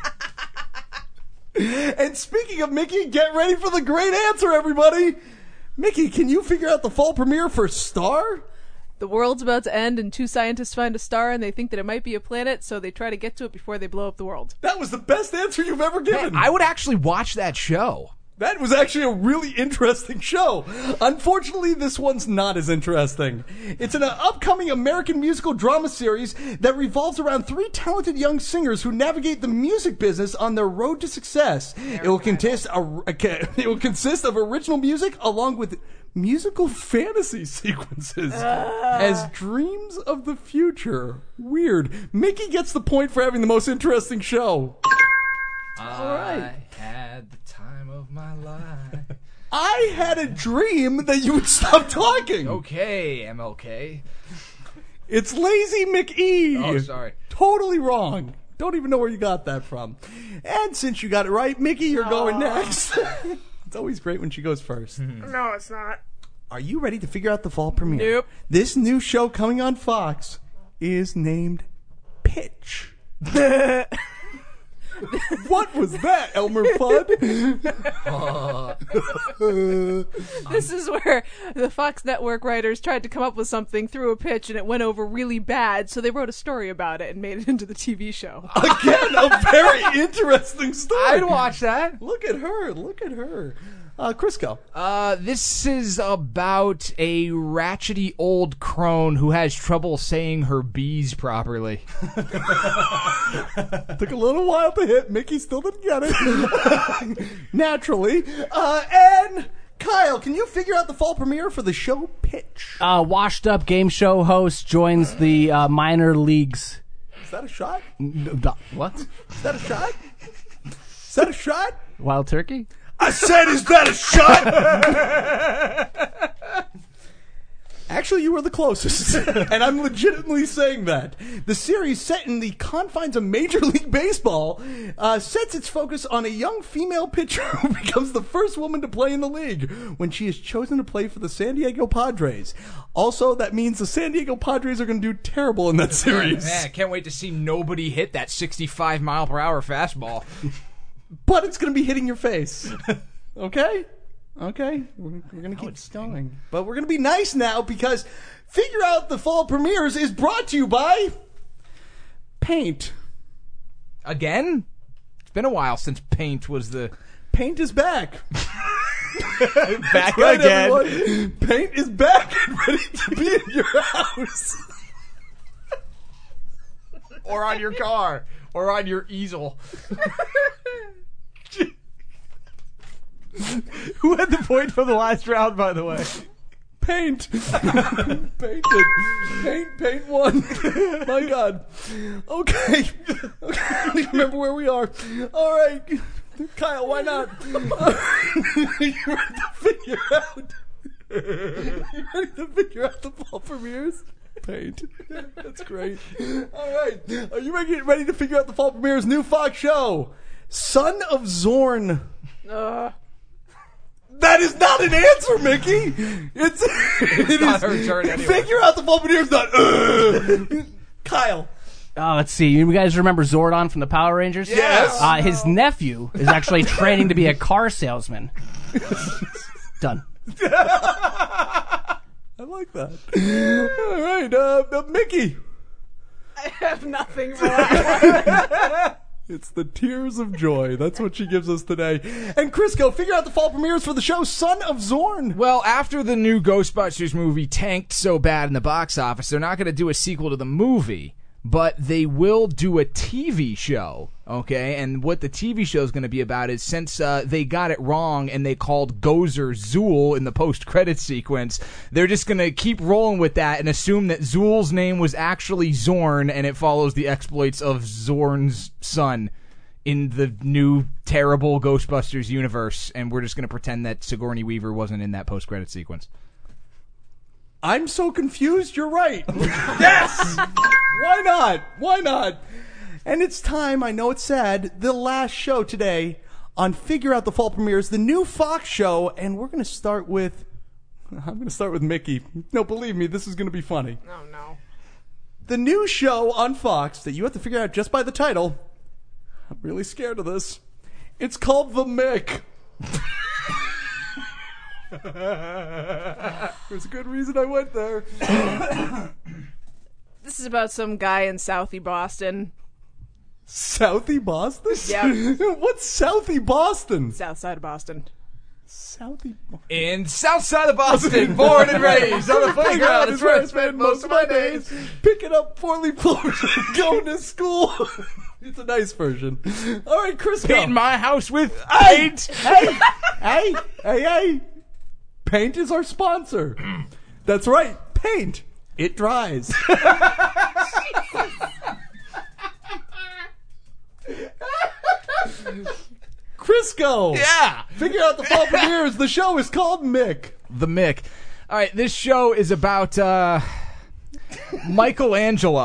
[SPEAKER 8] And speaking of Mickey, get ready for the great answer, everybody. Mickey, can you figure out the fall premiere for Star?
[SPEAKER 7] The world's about to end, and 2 scientists find a star, and they think that it might be a planet, so they try to get to it before they blow up the world.
[SPEAKER 8] That was the best answer you've ever given.
[SPEAKER 3] Hey, I would actually watch that show.
[SPEAKER 8] That was actually a really interesting show. Unfortunately, this one's not as interesting. It's an upcoming American musical drama series that revolves around 3 talented young singers who navigate the music business on their road to success. It will consist of original music along with musical fantasy sequences as dreams of the future. Weird. Mickey gets the point for having the most interesting show. All right.
[SPEAKER 3] I had the time of my life.
[SPEAKER 8] I had a dream that you would stop talking.
[SPEAKER 3] Okay, MLK.
[SPEAKER 8] It's Lazy McE.
[SPEAKER 3] Oh, sorry.
[SPEAKER 8] Totally wrong. Don't even know where you got that from. And since you got it right, Mickey, you're going next. It's always great when she goes first.
[SPEAKER 7] No, it's not.
[SPEAKER 8] Are you ready to figure out the fall premiere?
[SPEAKER 7] Nope.
[SPEAKER 8] This new show coming on Fox is named Pitch. What was that, Elmer Fudd?
[SPEAKER 7] This is where the Fox Network writers tried to come up with something through a pitch, and it went over really bad, so they wrote a story about it and made it into the TV show.
[SPEAKER 8] Again, a very interesting story.
[SPEAKER 3] I'd watch that.
[SPEAKER 8] Look at her. Look at her. Crisco.
[SPEAKER 3] This is about a ratchety old crone who has trouble saying her B's properly.
[SPEAKER 8] Took a little while to hit. Mickey still didn't get it. Naturally. And Kyle, can you figure out the fall premiere for the show Pitch?
[SPEAKER 9] Washed up game show host joins the minor leagues.
[SPEAKER 8] Is that a shot?
[SPEAKER 9] What?
[SPEAKER 8] Is that a shot? Is that a shot?
[SPEAKER 9] Wild turkey?
[SPEAKER 8] I said, is that a shot? Actually, you were the closest. And I'm legitimately saying that. The series, set in the confines of Major League Baseball, sets its focus on a young female pitcher who becomes the first woman to play in the league when she is chosen to play for the San Diego Padres. Also, that means the San Diego Padres are going to do terrible in that series.
[SPEAKER 3] Man, I can't wait to see nobody hit that 65-mile-per-hour fastball.
[SPEAKER 8] But it's going to be hitting your face. Okay? Okay. We're going to keep going. But we're going to be nice now because Figure Out the Fall Premieres is brought to you by Paint.
[SPEAKER 3] Again? It's been a while since Paint was the...
[SPEAKER 8] Paint is back.
[SPEAKER 3] Back
[SPEAKER 8] right,
[SPEAKER 3] again.
[SPEAKER 8] Everyone. Paint is back and ready to be in your house.
[SPEAKER 3] Or on your car. Or on your easel.
[SPEAKER 13] Who had the point for the last round, by the way?
[SPEAKER 8] Paint. Painted. Paint one. My God. Okay. I don't even remember where we are. All right. Kyle, why not? You ready to figure out? You ready to figure out the fall premieres? Paint. That's great. All right. Are you ready to figure out the fall premieres? New Fox show, Son of Zorn. That is not an answer, Mickey. It
[SPEAKER 3] not
[SPEAKER 8] is
[SPEAKER 3] her turn anyway.
[SPEAKER 8] Figure out the fall premieres. Not. Kyle.
[SPEAKER 9] Let's see. You guys remember Zordon from the Power Rangers?
[SPEAKER 8] Yes.
[SPEAKER 9] His nephew is actually training to be a car salesman. Done.
[SPEAKER 8] I like that. All right, Mickey.
[SPEAKER 7] I have nothing for that.
[SPEAKER 8] It's the tears of joy. That's what she gives us today. And Crisco, figure out the fall premieres for the show Son of Zorn.
[SPEAKER 3] Well, after the new Ghostbusters movie tanked so bad in the box office, they're not going to do a sequel to the movie, but they will do a TV show, okay? And what the TV show is going to be about is, since they got it wrong and they called Gozer Zool in the post-credit sequence, they're just going to keep rolling with that and assume that Zool's name was actually Zorn, and it follows the exploits of Zorn's son in the new terrible Ghostbusters universe, and we're just going to pretend that Sigourney Weaver wasn't in that post-credit sequence.
[SPEAKER 8] I'm so confused, you're right. Yes! Why not? Why not? And it's time, I know it's sad, the last show today on Figure Out the Fall Premieres, the new Fox show, and we're going to start with... I'm going to start with Mickey. No, believe me, this is going to be funny.
[SPEAKER 7] Oh, no.
[SPEAKER 8] The new show on Fox that you have to figure out just by the title, I'm really scared of this, it's called The Mick. There's a good reason I went there.
[SPEAKER 7] This is about some guy in Southie Boston.
[SPEAKER 8] Southie Boston?
[SPEAKER 7] Yeah.
[SPEAKER 8] What's Southie Boston?
[SPEAKER 7] South side of Boston.
[SPEAKER 8] Southie Boston.
[SPEAKER 3] In south side of Boston, born and raised on the playground is where I spent most of my days.
[SPEAKER 8] Picking up 4-leaf clovers and going to school. It's a nice version. All right, Chris.
[SPEAKER 3] Paint my house with paint.
[SPEAKER 8] Hey. Paint is our sponsor. That's right. Paint. It dries. Crisco.
[SPEAKER 3] Yeah.
[SPEAKER 8] Figure out the fall premieres. The show is called Mick.
[SPEAKER 3] The Mick. All right, this show is about Michelangelo,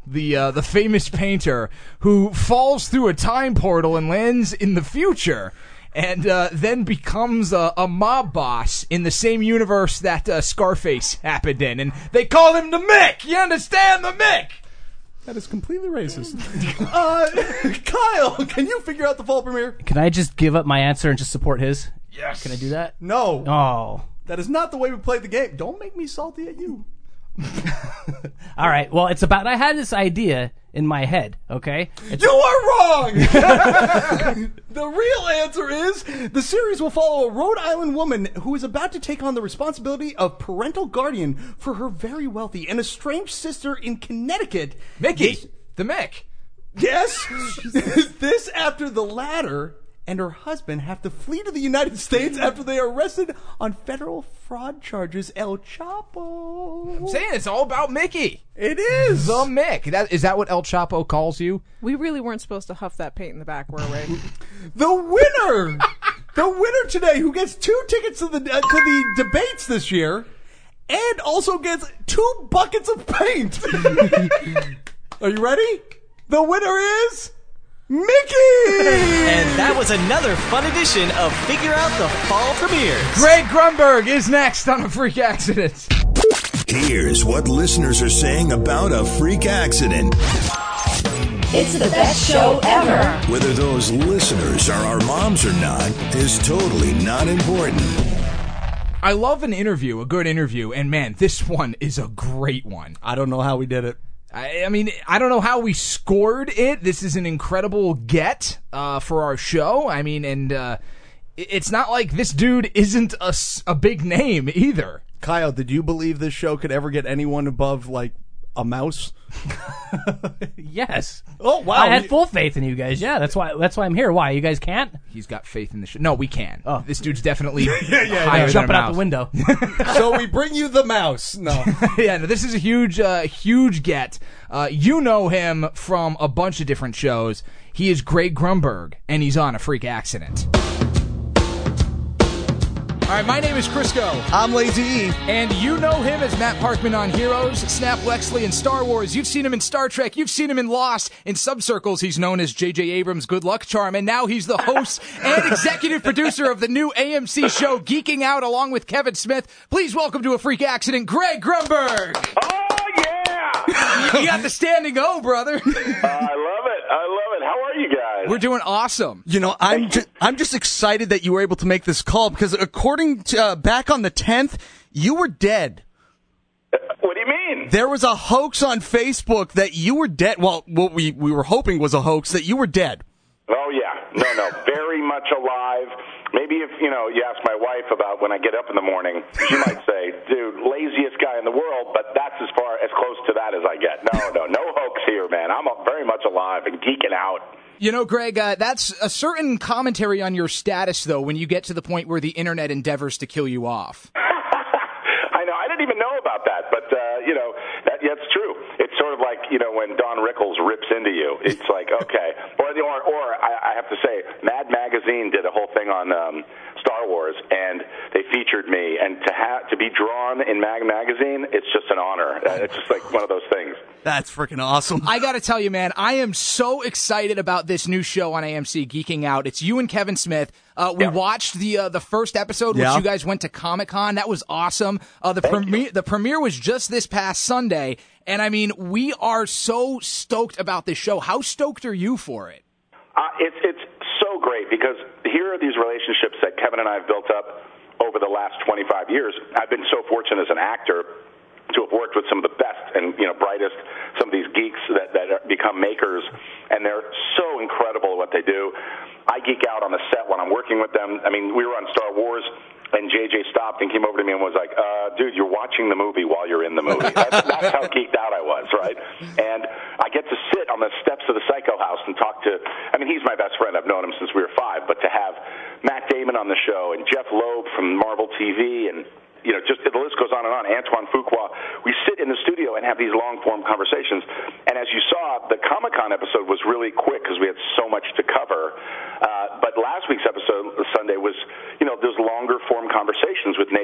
[SPEAKER 3] the famous painter, who falls through a time portal and lands in the future, and then becomes a mob boss in the same universe that Scarface happened in, and they call him the Mick. You understand, the Mick?
[SPEAKER 8] That is completely racist. Kyle, can you figure out the fall premiere?
[SPEAKER 9] Can I just give up my answer and just support his?
[SPEAKER 8] Yes.
[SPEAKER 9] Can I do that?
[SPEAKER 8] No.
[SPEAKER 9] Oh.
[SPEAKER 8] That is not the way we played the game. Don't make me salty at you.
[SPEAKER 9] All right. Well, it's about. I had this idea in my head. Okay.
[SPEAKER 8] You are wrong. The real answer is the series will follow a Rhode Island woman who is about to take on the responsibility of parental guardian for her very wealthy and estranged sister in Connecticut,
[SPEAKER 3] Mickey, the Mick.
[SPEAKER 8] Yes. This after the latter and her husband have to flee to the United States after they are arrested on federal fraud charges. El Chapo.
[SPEAKER 3] I'm saying it's all about Mickey.
[SPEAKER 8] It is.
[SPEAKER 3] The Mick. Is that what El Chapo calls you?
[SPEAKER 7] We really weren't supposed to huff that paint in the back, were we?
[SPEAKER 8] The winner! The winner today, who gets 2 tickets to the debates this year, and also gets 2 buckets of paint. Are you ready? The winner is Mickey!
[SPEAKER 12] And that was another fun edition of Figure Out the Fall Premieres.
[SPEAKER 3] Greg Grunberg is next on A Freak Accident.
[SPEAKER 6] Here's what listeners are saying about A Freak Accident.
[SPEAKER 14] It's the best show ever.
[SPEAKER 6] Whether those listeners are our moms or not is totally not important.
[SPEAKER 3] I love an interview, a good interview, and man, this one is a great one.
[SPEAKER 8] I don't know how we did it.
[SPEAKER 3] I mean, I don't know how we scored it. This is an incredible get for our show. I mean, and it's not like this dude isn't a big name either.
[SPEAKER 8] Kyle, did you believe this show could ever get anyone above, like, a mouse?
[SPEAKER 9] Yes.
[SPEAKER 8] Oh, wow.
[SPEAKER 9] I had full faith in you guys. Yeah, that's why I'm here. Why? You guys can't?
[SPEAKER 3] He's got faith in the show. No, we can. Oh. This dude's definitely
[SPEAKER 9] higher than jumping out the window.
[SPEAKER 8] So we bring you the mouse. No.
[SPEAKER 3] Yeah, no, this is a huge get. You know him from a bunch of different shows. He is Greg Grunberg, and he's on A Freak Accident. All right, my name is Crisco.
[SPEAKER 8] I'm Lazy E.
[SPEAKER 3] And you know him as Matt Parkman on Heroes, Snap Wexley in Star Wars. You've seen him in Star Trek. You've seen him in Lost. In some circles, he's known as J.J. Abrams' good luck charm. And now he's the host and executive producer of the new AMC show, Geeking Out, along with Kevin Smith. Please welcome to A Freak Accident, Greg Grunberg.
[SPEAKER 15] Oh, yeah!
[SPEAKER 3] You got the standing O, brother.
[SPEAKER 15] I love it. How are you guys?
[SPEAKER 3] We're doing awesome.
[SPEAKER 8] You know, I'm just excited that you were able to make this call because according to back on the 10th, you were dead.
[SPEAKER 15] What do you mean?
[SPEAKER 8] There was a hoax on Facebook that you were dead. Well, what we were hoping was a hoax that you were dead.
[SPEAKER 15] Oh, yeah. No. Very much alive. Maybe if, you ask my wife about when I get up in the morning, she might say, dude, laziest guy in the world, but that's as close to that as I get. No hoax here, man. I'm very much alive and geeking out.
[SPEAKER 3] You know, Greg, that's a certain commentary on your status, though, when you get to the point where the internet endeavors to kill you off.
[SPEAKER 15] I know. I didn't even know about that, but, that's true. It's sort of like, when Don Rickles rips into you. It's like, okay. Or I have to say, Mad Magazine did a whole thing on Star Wars, and they featured me. And to be drawn in Mad Magazine, it's just an honor. It's just like one of those things.
[SPEAKER 8] That's freaking awesome.
[SPEAKER 3] I got to tell you, man, I am so excited about this new show on AMC, Geeking Out. It's you and Kevin Smith. We watched the first episode, which you guys went to Comic-Con. That was awesome. The premiere was just this past Sunday. And, I mean, we are so stoked about this show. How stoked are you for it?
[SPEAKER 15] It's so great because here are these relationships that Kevin and I have built up over the last 25 years. I've been so fortunate as an actor to have worked with some of the best and brightest, some of these geeks that become makers, and they're so incredible at what they do. I geek out on the set when I'm working with them. I mean, we were on Star Wars, and JJ stopped and came over to me and was like, dude, you're watching the movie while you're in the movie. That's how geeked out I was, right? And I get to sit on the steps of the Psycho House and talk to, he's my best friend. I've known him since we were 5, but to have Matt Damon on the show and Jeff Loeb from Marvel TV and just the list goes on and on. Antoine Fuqua. We sit in the studio and have these long-form conversations. And as you saw, the Comic-Con episode was really quick because we had so much to cover. But last week's episode, Sunday, was, those longer-form conversations with Nathan Fillion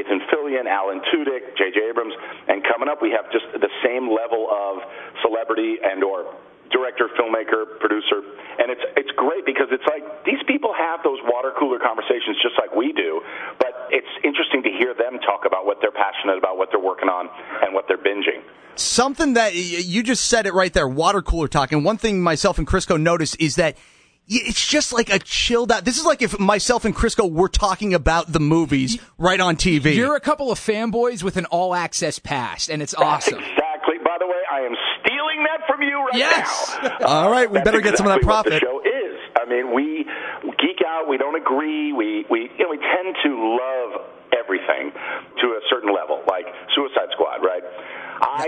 [SPEAKER 15] Brilliant, Alan Tudyk, J.J. Abrams, and coming up we have just the same level of celebrity and or director, filmmaker, producer, and it's great because it's like these people have those water cooler conversations just like we do, but it's interesting to hear them talk about what they're passionate about, what they're working on, and what they're binging.
[SPEAKER 16] Something that you just said it right there, water cooler talk, and one thing myself and Crisco noticed is that it's just like a chilled out. This is like if myself and Crisco were talking about the movies right on TV.
[SPEAKER 3] You're a couple of fanboys with an all-access pass, and it's awesome.
[SPEAKER 15] Exactly. By the way, I am stealing that from you right now.
[SPEAKER 16] All right, we better get some of that profit.
[SPEAKER 15] What the show is. I mean, we geek out. We don't agree. We tend to love everything to a certain level, like Suicide Squad, right? I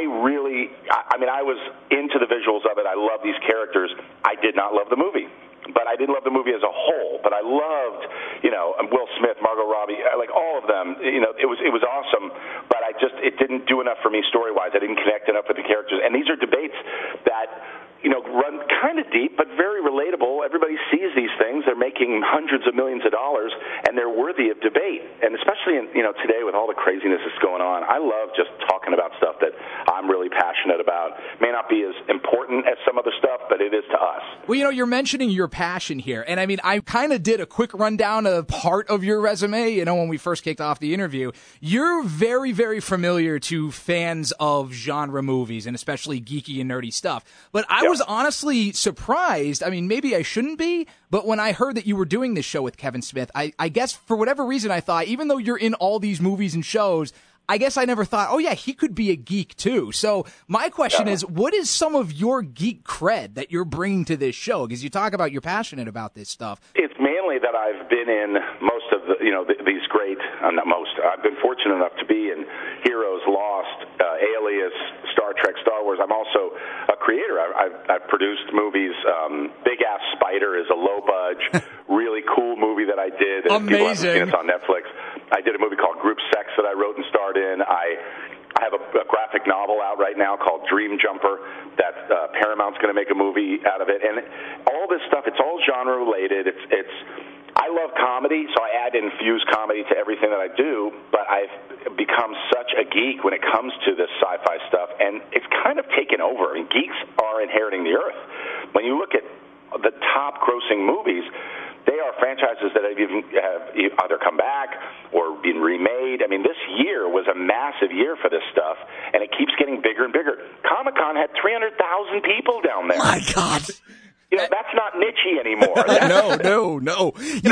[SPEAKER 15] was into the visuals of it. I love these characters. I did not love the movie. But I didn't love the movie as a whole. But I loved, Will Smith, Margot Robbie, like all of them. It was awesome. But it didn't do enough for me story-wise. I didn't connect enough with the characters. And these are debates that, run kind of deep, but very relatable. Everybody sees these things. They're making hundreds of millions of dollars, and they're worthy of debate. And especially in, today with all the craziness that's going on, I love just talking about stuff that I'm really passionate about. May not be as important as some other stuff, but it is to us.
[SPEAKER 3] Well, you're mentioning your passion here. And I kind of did a quick rundown of part of your resume, when we first kicked off the interview. You're very, very familiar to fans of genre movies and especially geeky and nerdy stuff. But I was honestly surprised. I mean, maybe I shouldn't be, but when I heard that you were doing this show with Kevin Smith, I guess for whatever reason I thought, even though you're in all these movies and shows, I guess I never thought, oh yeah, he could be a geek too. So my question is, what is some of your geek cred that you're bringing to this show? Because you talk about you're passionate about this stuff.
[SPEAKER 15] It's mainly that I've been in most of these great, not most, I've been fortunate enough to be in Heroes, Lost, Alias, Star Trek, Star Wars. I'm also a creator. I've produced movies. Big Ass Spider is a low-budge, really cool movie that I did.
[SPEAKER 3] Amazing.
[SPEAKER 15] It's on Netflix. I did a movie called Group Sex that I wrote and starred in. I have a graphic novel out right now called Dream Jumper that Paramount's going to make a movie out of it. And all this stuff, it's all genre related. I love comedy, so I infuse comedy to everything that I do, but I've become such a geek when it comes to this sci-fi stuff, and it's kind of taken over, and geeks are inheriting the earth. When you look at the top grossing movies, they are franchises that have either come back or been remade. I mean, this year was a massive year for this stuff, and it keeps getting bigger and bigger. Comic-Con had 300,000 people down there.
[SPEAKER 16] My God.
[SPEAKER 15] That's not niche anymore.
[SPEAKER 16] No.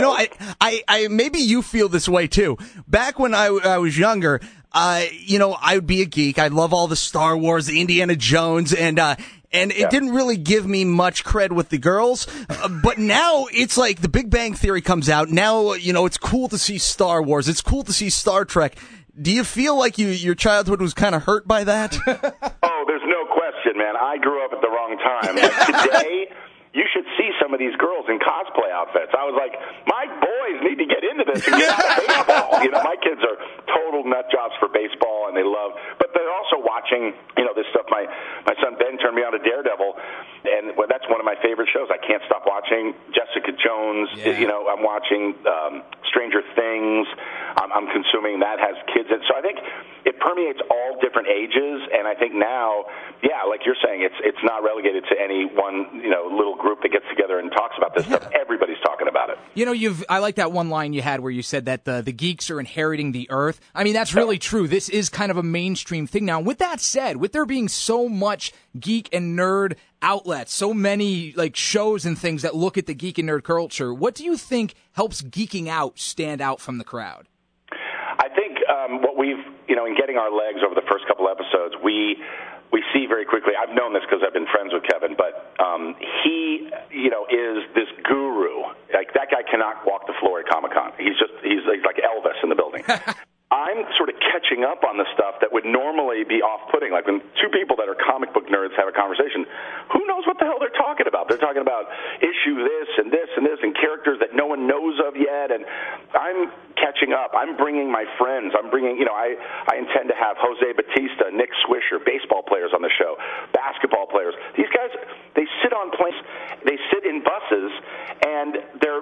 [SPEAKER 16] I maybe you feel this way too. Back when I was younger, I would be a geek. I love all the Star Wars, the Indiana Jones, and it didn't really give me much cred with the girls. But now it's like the Big Bang Theory comes out. Now, it's cool to see Star Wars. It's cool to see Star Trek. Do you feel like your childhood was kind of hurt by that?
[SPEAKER 15] Oh, there's no question, man. I grew up at the wrong time. Like today, you should see some of these girls in cosplay outfits. I was like, my boys need to get into this and get out of baseball. My kids are total nut jobs for baseball, and they love, but they're also watching, this stuff. My son Ben turned me on to Daredevil, and that's one of my favorite shows. I can't stop watching Jessica Jones. Yeah. I'm watching Stranger Things. I'm consuming that, has kids in. So I think it permeates all different ages, and I think now, like you're saying, it's not relegated to any one little group that gets together and talks about this stuff. Everybody's talking about it.
[SPEAKER 3] I like that one line you had where you said that the geeks are inheriting the earth. I mean, that's really true. This is kind of a mainstream thing now. With that said, with there being so much geek and nerd outlets, so many shows and things that look at the geek and nerd culture, what do you think helps geeking out stand out from the crowd?
[SPEAKER 15] I think what we've, in getting our legs over the first couple episodes, we see very quickly, I've known this because I've been friends with Kevin, but he, is this guru. Like, that guy cannot walk the floor at Comic-Con. He's like Elvis in the building. I'm sort of catching up on the stuff that would normally be off-putting. Like when two people that are comic book nerds have a conversation, who knows what the hell they're talking about? They're talking about issue this and this and this and characters that no one knows of yet, and I'm catching up. I'm bringing my friends. I'm bringing, I intend to have Jose Batista, Nick Swisher, baseball players on the show, basketball players. These guys, they sit on planes, they sit in buses, and they're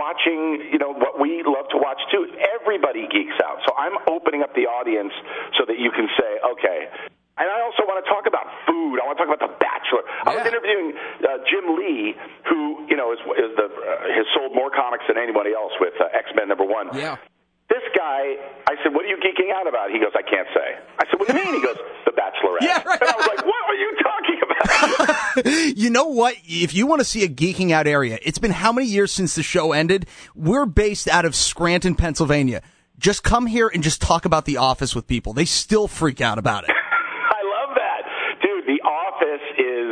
[SPEAKER 15] watching, what we love to watch too. Everybody geeks out. So I'm opening up the audience so that you can say, okay. And I also want to talk about food. I want to talk about The Bachelor. I was interviewing Jim Lee, who, has sold more comics than anybody else with X-Men #1. Yeah. This guy, I said, what are you geeking out about? He goes, I can't say. I said, what do you mean? He goes, The Bachelorette. Yeah, right. And I was like, what are you talking about?
[SPEAKER 16] You know what? If you want to see a geeking out area, it's been how many years since the show ended? We're based out of Scranton, Pennsylvania. Just come here and just talk about The Office with people. They still freak out about it.
[SPEAKER 15] I love that. Dude, The Office is...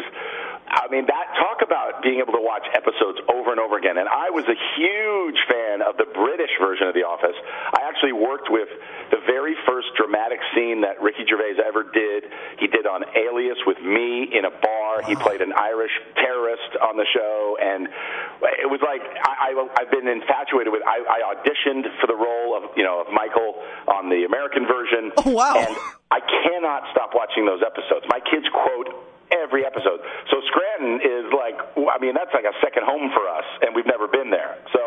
[SPEAKER 15] talk about being able to watch episodes over and over again. And I was a huge fan of the British version of The Office. I actually worked with the very first dramatic scene that Ricky Gervais ever did. He did on Alias with me in a bar. He played an Irish terrorist on the show. And it was like, I've been infatuated with, I auditioned for the role of Michael on the American version. Oh, wow. And I cannot stop watching those episodes. My kids quote every episode. So Scranton is that's like a second home for us, and we've never been there. So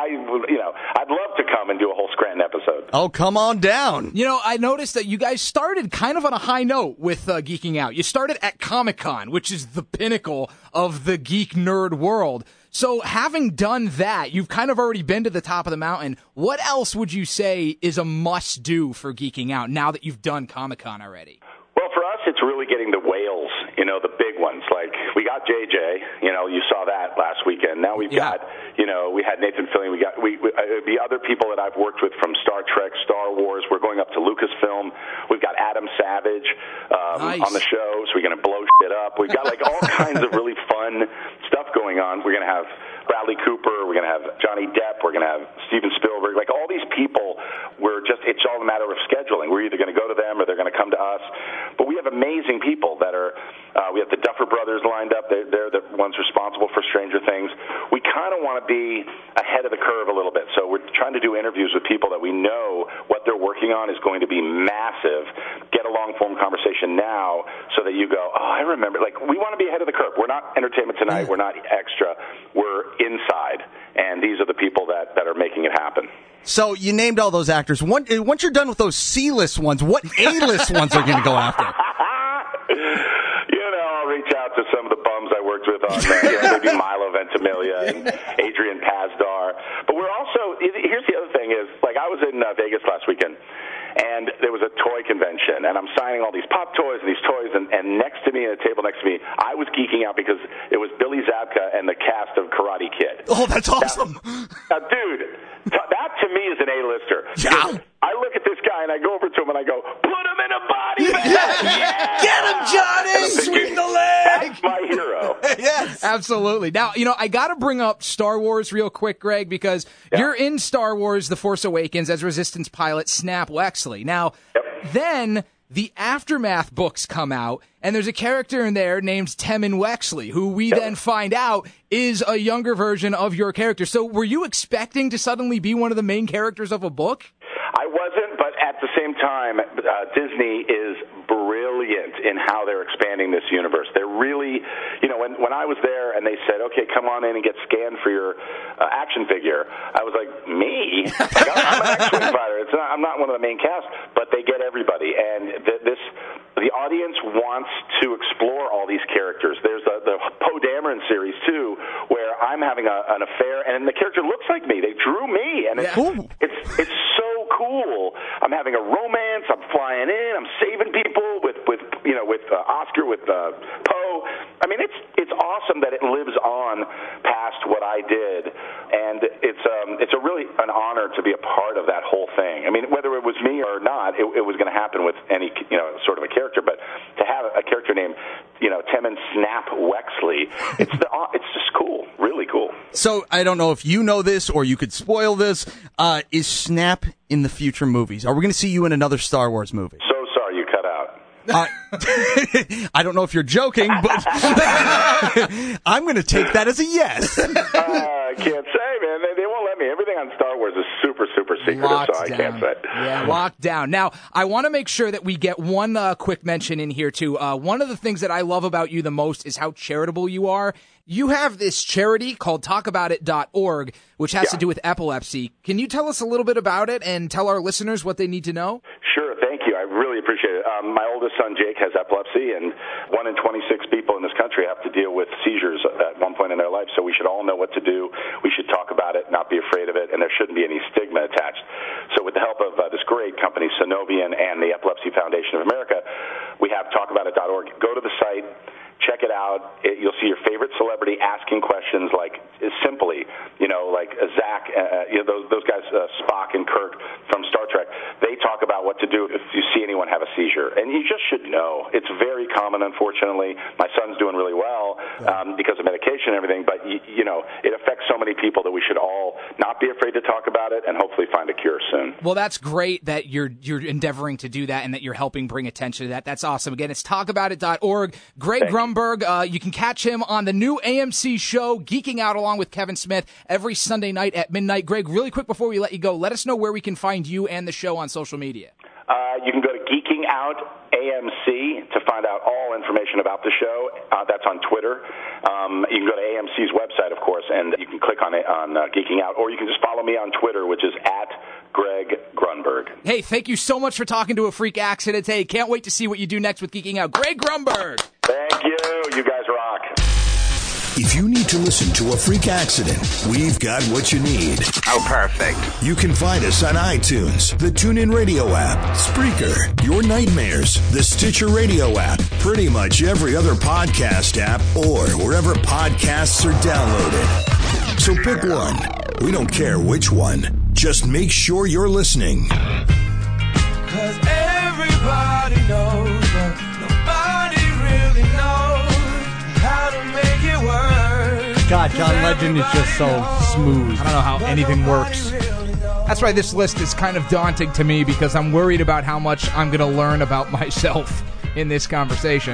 [SPEAKER 15] I'd love to come and do a whole Scranton episode.
[SPEAKER 16] Oh, come on down.
[SPEAKER 3] I noticed that you guys started kind of on a high note with Geeking Out. You started at Comic-Con, which is the pinnacle of the geek nerd world. So having done that, you've kind of already been to the top of the mountain. What else would you say is a must-do for Geeking Out now that you've done Comic-Con already?
[SPEAKER 15] Well, for us, it's really getting the whales, the big ones. Like, we got JJ, you saw that last weekend. Now we've got, we had Nathan Fillion. The other people that I've worked with from Star Trek, Star Wars. We're going up to Lucasfilm. We've got Adam Savage on the show, so we're going to blow shit up. We've got, all kinds of really fun stuff going on. We're going to have Bradley Cooper. We're going to have Johnny Depp. We're going to have Steven Spielberg. All these people, it's all a matter of scheduling. We're either going to go to them or they're going to come to us. But we have amazing people that are, we have the Duffer Brothers lined up. They're the ones responsible for Stranger Things. We kind of want to be ahead of the curve a little bit. So we're trying to do interviews with people that we know what they're working on is going to be massive. Get a long-form conversation now so that you go, oh, I remember. We want to be ahead of the curve. We're not Entertainment Tonight. We're not Extra. We're inside. And these are the people that are making it happen.
[SPEAKER 16] So you named all those actors. Once you're done with those C-list ones, what A-list ones are you going to go after?
[SPEAKER 15] I'll reach out to some of the bums I worked with on maybe Milo Ventimiglia and Adrian Pasdar. But we're also, here's the other thing is, I was in Vegas last weekend, and there was a toy convention, and I'm signing all these pop toys and these toys, and next to me, at a table next to me, I was geeking out because it was Billy Zabka and the cast of Karate Kid.
[SPEAKER 16] Oh, that's awesome.
[SPEAKER 15] Now, dude, that to me is an A-lister.
[SPEAKER 16] Yeah.
[SPEAKER 15] I look at this guy, and I go over to him, and I go, put him in a body bag!
[SPEAKER 16] Yeah. Get him, Johnny! Sweep the leg!
[SPEAKER 15] That's my hero.
[SPEAKER 3] Yes. Absolutely. Now, I got to bring up Star Wars real quick, Greg, because you're in Star Wars The Force Awakens as Resistance pilot Snap Wexley. Now, then the Aftermath books come out, and there's a character in there named Temmin Wexley, who we then find out is a younger version of your character. So were you expecting to suddenly be one of the main characters of a book?
[SPEAKER 15] I wasn't, but at the same time, Disney is brilliant in how they're expanding this universe. They're really, when I was there and they said, okay, come on in and get scanned for your action figure, I was like, me? I'm an action fighter. I'm not one of the main cast, but they get everybody. And the audience wants to explore all these characters. There's the Poe Dameron series, too, where I'm having an affair, and the character looks like me. They drew me, and it's so cool. I'm having a romance. I'm flying in. I'm saving people with Oscar, with Poe. I mean, it's awesome that it lives on past what I did, and it's a really an honor to be a part of that whole thing. I mean, whether it was me or not, it was going to happen with any sort of a character, but to have a character named Temmin Snap Wexley, it's just cool, really cool.
[SPEAKER 16] So I don't know if you know this or you could spoil this. Is Snap in the future movies? Are we going to see you in another Star Wars movie?
[SPEAKER 15] So sorry you cut out.
[SPEAKER 16] I don't know if you're joking, but I'm going to take that as a yes.
[SPEAKER 15] I can't say, man. They won't let me. Everything on Star Wars is super, super secretive, so I can't say.
[SPEAKER 3] Yeah, locked down. Now, I want to make sure that we get one quick mention in here, too. One of the things that I love about you the most is how charitable you are. You have this charity called talkaboutit.org, which has to do with epilepsy. Can you tell us a little bit about it and tell our listeners what they need to know?
[SPEAKER 15] Sure, thank you. I really appreciate it. My oldest son, Jake, has epilepsy, and 1 in 26 people in this country have to deal with seizures at one point in their life, so we should all know what to do. We should talk about it, not be afraid of it, and there shouldn't be any stigma attached. So with the help of this great company, Synovian, and the Epilepsy Foundation of America, we have talkaboutit.org. Go to the site. Check it out. You'll see your favorite celebrity asking questions like simply, like Zach, those guys, Spock and Kirk from Star Trek. They talk about what to do if you see anyone have a seizure. And you just should know. It's very common, unfortunately. My son's doing really well because of medication and everything, but, it affects so many people that we should all not be afraid to talk about it and hopefully find a cure soon.
[SPEAKER 3] Well, that's great that you're endeavoring to do that and that you're helping bring attention to that. That's awesome. Again, it's talkaboutit.org. Greg Grunberg, you can catch him on the new AMC show, Geeking Out, along with Kevin Smith, every Sunday night at midnight. Greg, really quick before we let you go, let us know where we can find you and the show on social media.
[SPEAKER 15] You can go to Geeking Out AMC to find out all information about the show. That's on Twitter. You can go to AMC's website, of course, and you can click on it on Geeking Out, or you can just follow me on Twitter, which is @Greg Grunberg.
[SPEAKER 3] Hey, thank you so much for talking to A Freak Accident. Hey, can't wait to see what you do next with Geeking Out. Greg Grunberg!
[SPEAKER 15] Thank you. You guys rock.
[SPEAKER 6] If you need to listen to A Freak Accident, we've got what you need.
[SPEAKER 2] Oh, perfect.
[SPEAKER 6] You can find us on iTunes, the TuneIn Radio app, Spreaker, Your Nightmares, the Stitcher Radio app, pretty much every other podcast app, or wherever podcasts are downloaded. So pick one. We don't care which one. Just make sure you're listening.
[SPEAKER 17] 'Cause everybody knows, but nobody really knows how to make it work.
[SPEAKER 8] God, John Legend is just so smooth.
[SPEAKER 3] I don't know how anything works. That's why this list is kind of daunting to me, because I'm worried about how much I'm going to learn about myself in this conversation.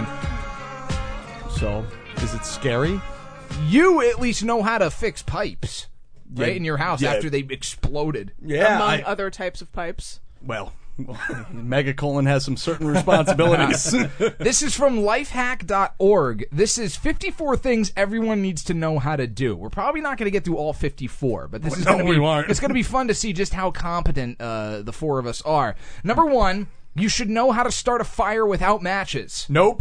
[SPEAKER 8] So, is it scary?
[SPEAKER 3] You at least know how to fix pipes, right, in your house after they exploded.
[SPEAKER 8] Yeah.
[SPEAKER 7] Among other types of pipes.
[SPEAKER 8] Well, Megacolon has some certain responsibilities.
[SPEAKER 3] This is from lifehack.org. This is 54 things everyone needs to know how to do. We're probably not going to get through all 54, but this is going to be it's going to be fun to see just how competent the four of us are. Number 1, you should know how to start a fire without matches.
[SPEAKER 8] Nope.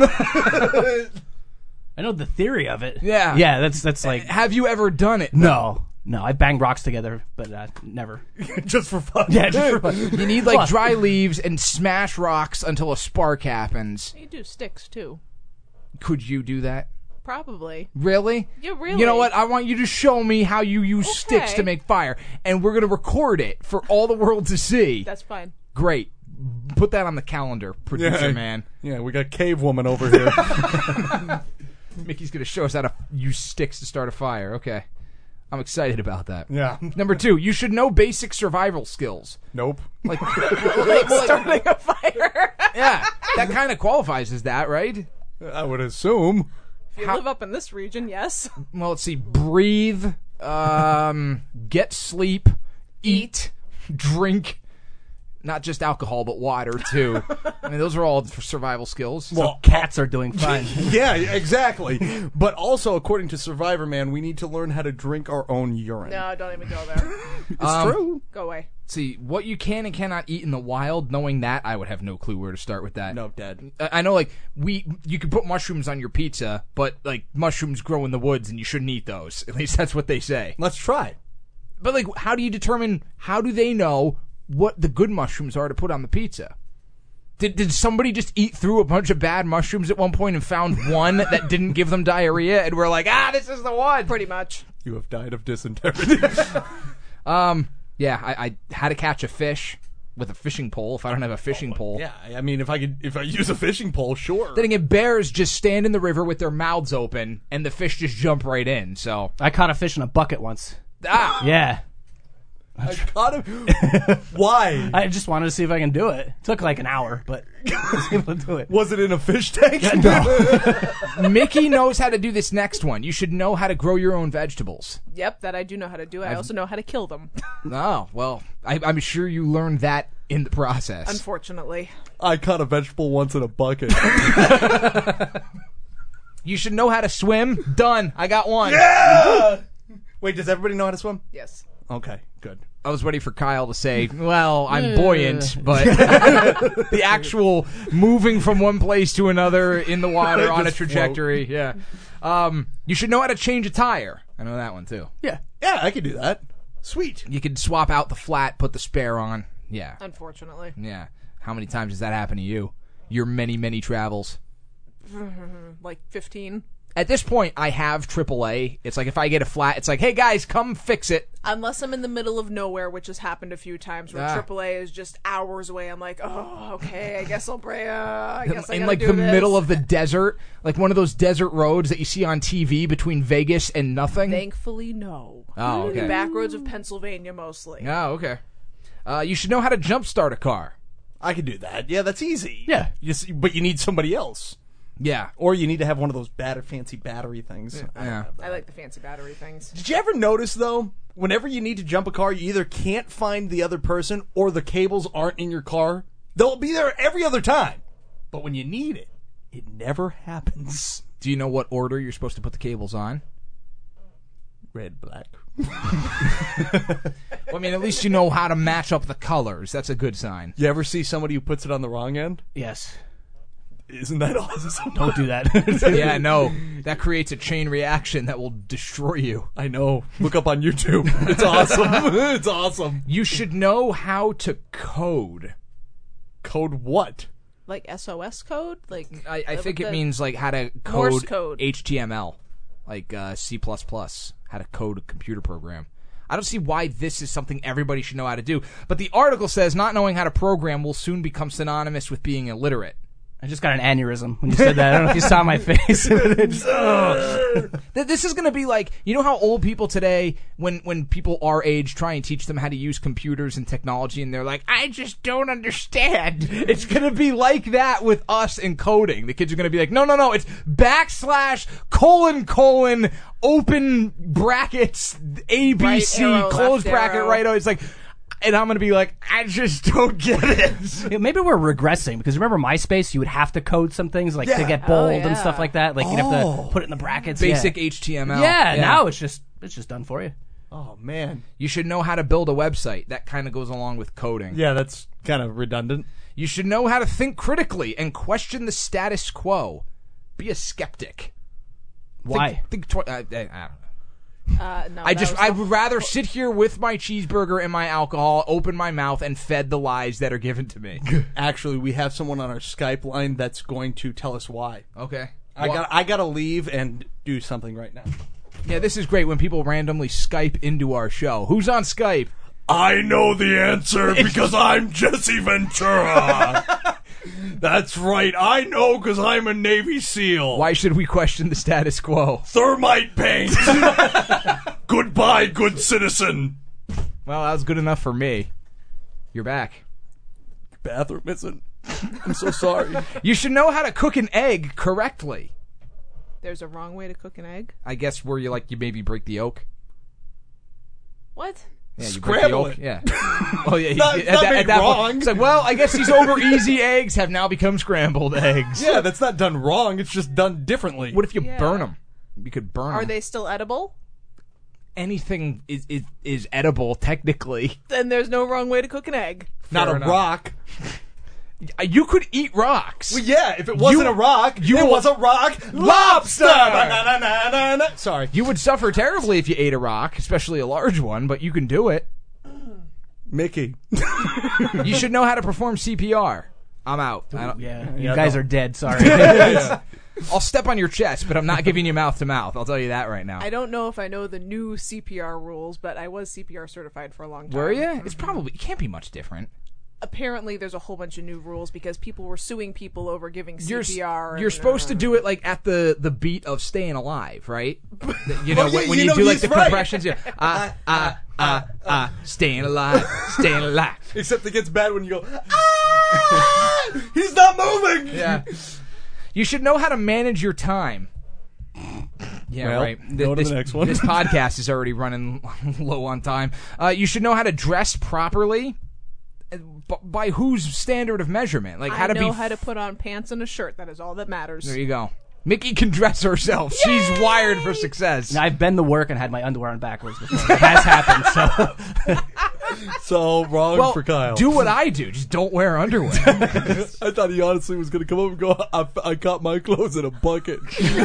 [SPEAKER 9] I know the theory of it.
[SPEAKER 3] Yeah.
[SPEAKER 9] Yeah, that's like...
[SPEAKER 3] Have you ever done it?
[SPEAKER 9] No, I banged rocks together, but never.
[SPEAKER 8] Just for fun.
[SPEAKER 9] Yeah, just for fun.
[SPEAKER 3] You need, like, dry leaves and smash rocks until a spark happens.
[SPEAKER 7] You do sticks, too.
[SPEAKER 3] Could you do that?
[SPEAKER 7] Probably.
[SPEAKER 3] Really?
[SPEAKER 7] Yeah, really.
[SPEAKER 3] You know what? I want you to show me how you use sticks to make fire, and we're going to record it for all the world to see.
[SPEAKER 7] That's fine.
[SPEAKER 3] Great. Put that on the calendar, producer man.
[SPEAKER 8] Yeah, we got Cave Woman over here.
[SPEAKER 3] Mickey's going to show us how to use sticks to start a fire. Okay. I'm excited about that.
[SPEAKER 8] Yeah.
[SPEAKER 3] Number 2, you should know basic survival skills.
[SPEAKER 8] Nope.
[SPEAKER 3] Like
[SPEAKER 7] starting a fire.
[SPEAKER 3] Yeah, that kind of qualifies as that, right?
[SPEAKER 8] I would assume.
[SPEAKER 7] If you live up in this region, yes.
[SPEAKER 3] Well, let's see. Breathe, get sleep, eat, drink. Not just alcohol, but water, too. I mean, those are all survival skills.
[SPEAKER 9] Well, cats are doing fine.
[SPEAKER 8] Yeah, exactly. But also, according to Survivor Man, we need to learn how to drink our own urine.
[SPEAKER 7] No, don't even go there.
[SPEAKER 8] It's true.
[SPEAKER 7] Go away.
[SPEAKER 3] See, what you can and cannot eat in the wild, knowing that, I would have no clue where to start with that.
[SPEAKER 8] No, Dad.
[SPEAKER 3] I know, like, you can put mushrooms on your pizza, but, like, mushrooms grow in the woods and you shouldn't eat those. At least that's what they say.
[SPEAKER 8] Let's try.
[SPEAKER 3] But, like, how do they know what the good mushrooms are to put on the pizza? Did somebody just eat through a bunch of bad mushrooms at one point and found one that didn't give them diarrhea, and we're like, this is the one?
[SPEAKER 7] Pretty much.
[SPEAKER 8] You have died of dysentery.
[SPEAKER 3] Yeah, I had to catch a fish with a fishing pole if I don't have a fishing pole.
[SPEAKER 8] Yeah, I mean, if I use a fishing pole, sure.
[SPEAKER 3] Then again, bears just stand in the river with their mouths open, and the fish just jump right in, so...
[SPEAKER 9] I caught a fish in a bucket once.
[SPEAKER 3] Ah!
[SPEAKER 9] Yeah.
[SPEAKER 8] I caught him. Why?
[SPEAKER 9] I just wanted to see if I can do it. It took like an hour, but I was able to do it.
[SPEAKER 8] Was it in a fish tank?
[SPEAKER 3] Mickey knows how to do this next one. You should know how to grow your own vegetables.
[SPEAKER 7] Yep, that I do know how to do. I also know how to kill them.
[SPEAKER 3] Oh, well, I'm sure you learned that in the process.
[SPEAKER 7] Unfortunately.
[SPEAKER 8] I caught a vegetable once in a bucket.
[SPEAKER 3] You should know how to swim. Done. I got one.
[SPEAKER 8] Yeah! Wait, does everybody know how to swim?
[SPEAKER 7] Yes.
[SPEAKER 8] Okay, good.
[SPEAKER 3] I was waiting for Kyle to say, well, I'm buoyant, but the actual moving from one place to another in the water on a trajectory, yeah. You should know how to change a tire. I know that one, too.
[SPEAKER 8] Yeah, I can do that. Sweet.
[SPEAKER 3] You could swap out the flat, put the spare on. Yeah.
[SPEAKER 7] Unfortunately.
[SPEAKER 3] Yeah. How many times does that happen to you? Your many, many travels?
[SPEAKER 7] Like 15.
[SPEAKER 3] At this point, I have AAA. It's like if I get a flat, it's like, hey guys, come fix it.
[SPEAKER 7] Unless I'm in the middle of nowhere, which has happened a few times, where AAA is just hours away. I'm like, oh, okay, I guess I'll pray. I guess I
[SPEAKER 3] in
[SPEAKER 7] gotta
[SPEAKER 3] like
[SPEAKER 7] do
[SPEAKER 3] the
[SPEAKER 7] this.
[SPEAKER 3] middle of the desert, like one of those desert roads that you see on TV between Vegas and nothing.
[SPEAKER 7] Thankfully, no.
[SPEAKER 3] Oh, okay.
[SPEAKER 7] The back roads of Pennsylvania, mostly.
[SPEAKER 3] Oh, okay. You should know how to jumpstart a car.
[SPEAKER 8] I can do that. Yeah, that's easy.
[SPEAKER 9] Yeah.
[SPEAKER 8] But you need somebody else.
[SPEAKER 3] Yeah.
[SPEAKER 8] Or you need to have one of those fancy battery things.
[SPEAKER 3] Yeah.
[SPEAKER 7] I like the fancy battery things.
[SPEAKER 8] Did you ever notice, though, whenever you need to jump a car, you either can't find the other person or the cables aren't in your car? They'll be there every other time. But when you need it, it never happens.
[SPEAKER 3] Do you know what order you're supposed to put the cables on?
[SPEAKER 8] Red, black.
[SPEAKER 3] Well, I mean, at least you know how to match up the colors. That's a good sign.
[SPEAKER 8] You ever see somebody who puts it on the wrong end?
[SPEAKER 9] Yes.
[SPEAKER 8] Isn't that awesome?
[SPEAKER 9] Don't do that.
[SPEAKER 3] Yeah, no. That creates a chain reaction that will destroy you.
[SPEAKER 8] I know. Look up on YouTube. It's awesome. It's awesome.
[SPEAKER 3] You should know how to code.
[SPEAKER 8] Code what?
[SPEAKER 7] Like SOS code? Like
[SPEAKER 3] I think it means like how to
[SPEAKER 7] Morse
[SPEAKER 3] code
[SPEAKER 7] code.
[SPEAKER 3] HTML. Like C++. How to code a computer program. I don't see why this is something everybody should know how to do. But the article says not knowing how to program will soon become synonymous with being illiterate.
[SPEAKER 9] I just got an aneurysm when you said that. I don't know if you saw my face.
[SPEAKER 3] This is going to be like, you know how old people today, when people our age try and teach them how to use computers and technology, and they're like, I just don't understand. It's going to be like that with us in coding. The kids are going to be like, no, it's /:, open brackets, ABC,
[SPEAKER 7] right arrow,
[SPEAKER 3] close
[SPEAKER 7] left
[SPEAKER 3] bracket,
[SPEAKER 7] arrow.
[SPEAKER 3] right arrow. It's like... And I'm going to be like, I just don't get it.
[SPEAKER 9] Yeah, maybe we're regressing, because remember MySpace, you would have to code some things like to get bold and stuff like that. Like you'd have to put it in the brackets.
[SPEAKER 3] Basic HTML.
[SPEAKER 9] Yeah, now it's just done for you.
[SPEAKER 8] Oh, man.
[SPEAKER 3] You should know how to build a website. That kind of goes along with coding.
[SPEAKER 8] Yeah, that's kind of redundant.
[SPEAKER 3] You should know how to think critically and question the status quo. Be a skeptic.
[SPEAKER 9] Why?
[SPEAKER 3] I don't know.
[SPEAKER 7] No,
[SPEAKER 3] I would rather sit here with my cheeseburger and my alcohol, open my mouth, and fed the lies that are given to me.
[SPEAKER 8] Actually, we have someone on our Skype line that's going to tell us why.
[SPEAKER 3] Okay.
[SPEAKER 8] I gotta leave and do something right now.
[SPEAKER 3] Yeah, this is great when people randomly Skype into our show. Who's on Skype?
[SPEAKER 8] I know the answer because I'm Jesse Ventura. That's right. I know because I'm a Navy SEAL.
[SPEAKER 3] Why should we question the status quo?
[SPEAKER 8] Thermite paint. Goodbye, good citizen.
[SPEAKER 3] Well, that was good enough for me. You're back.
[SPEAKER 8] Bathroom isn't. I'm so sorry.
[SPEAKER 3] You should know how to cook an egg correctly.
[SPEAKER 7] There's a wrong way to cook an egg?
[SPEAKER 3] I guess where you maybe break the yolk.
[SPEAKER 7] What?
[SPEAKER 3] Yeah, you
[SPEAKER 8] Scramble
[SPEAKER 3] break the yolk.
[SPEAKER 8] it.
[SPEAKER 3] Yeah. Oh yeah.
[SPEAKER 8] Not wrong.
[SPEAKER 3] Point, it's like, well, I guess these over easy eggs have now become scrambled eggs.
[SPEAKER 8] Yeah, that's not done wrong. It's just done differently.
[SPEAKER 3] What if you burn them? You could burn them.
[SPEAKER 7] Are they still edible?
[SPEAKER 3] Anything is edible technically.
[SPEAKER 7] Then there's no wrong way to cook an egg.
[SPEAKER 8] Not a rock.
[SPEAKER 3] You could eat rocks.
[SPEAKER 8] Well, yeah, if it wasn't a rock, it was a rock lobster. Sorry.
[SPEAKER 3] You would suffer terribly if you ate a rock, especially a large one, but you can do it.
[SPEAKER 8] Mickey.
[SPEAKER 3] You should know how to perform CPR. I'm out.
[SPEAKER 9] You guys are dead. Sorry.
[SPEAKER 3] I'll step on your chest, but I'm not giving you mouth to mouth. I'll tell you that right now.
[SPEAKER 7] I don't know if I know the new CPR rules, but I was CPR certified for a long time.
[SPEAKER 3] Were you? It can't be much different.
[SPEAKER 7] Apparently there's a whole bunch of new rules because people were suing people over giving CPR.
[SPEAKER 3] You're supposed to do it like at the beat of Staying Alive, right? You know, when you do like the compressions. Yeah. Staying alive, staying alive.
[SPEAKER 8] Except it gets bad when you go, ah! He's not moving!
[SPEAKER 3] Yeah. You should know how to manage your time. Yeah,
[SPEAKER 8] Well,
[SPEAKER 3] right.
[SPEAKER 8] go to the next one.
[SPEAKER 3] This podcast is already running low on time. You should know how to dress properly. By whose standard of measurement? Like how
[SPEAKER 7] I
[SPEAKER 3] to
[SPEAKER 7] know
[SPEAKER 3] be.
[SPEAKER 7] how to put on pants and a shirt. That is all that matters.
[SPEAKER 3] There you go. Mickey can dress herself.
[SPEAKER 7] Yay!
[SPEAKER 3] She's wired for success.
[SPEAKER 9] Now, I've been to work and had my underwear on backwards before. It has happened, so.
[SPEAKER 8] So wrong for Kyle.
[SPEAKER 3] Do what I do. Just don't wear underwear.
[SPEAKER 8] I thought he honestly was going to come up and go, I got my clothes in a bucket.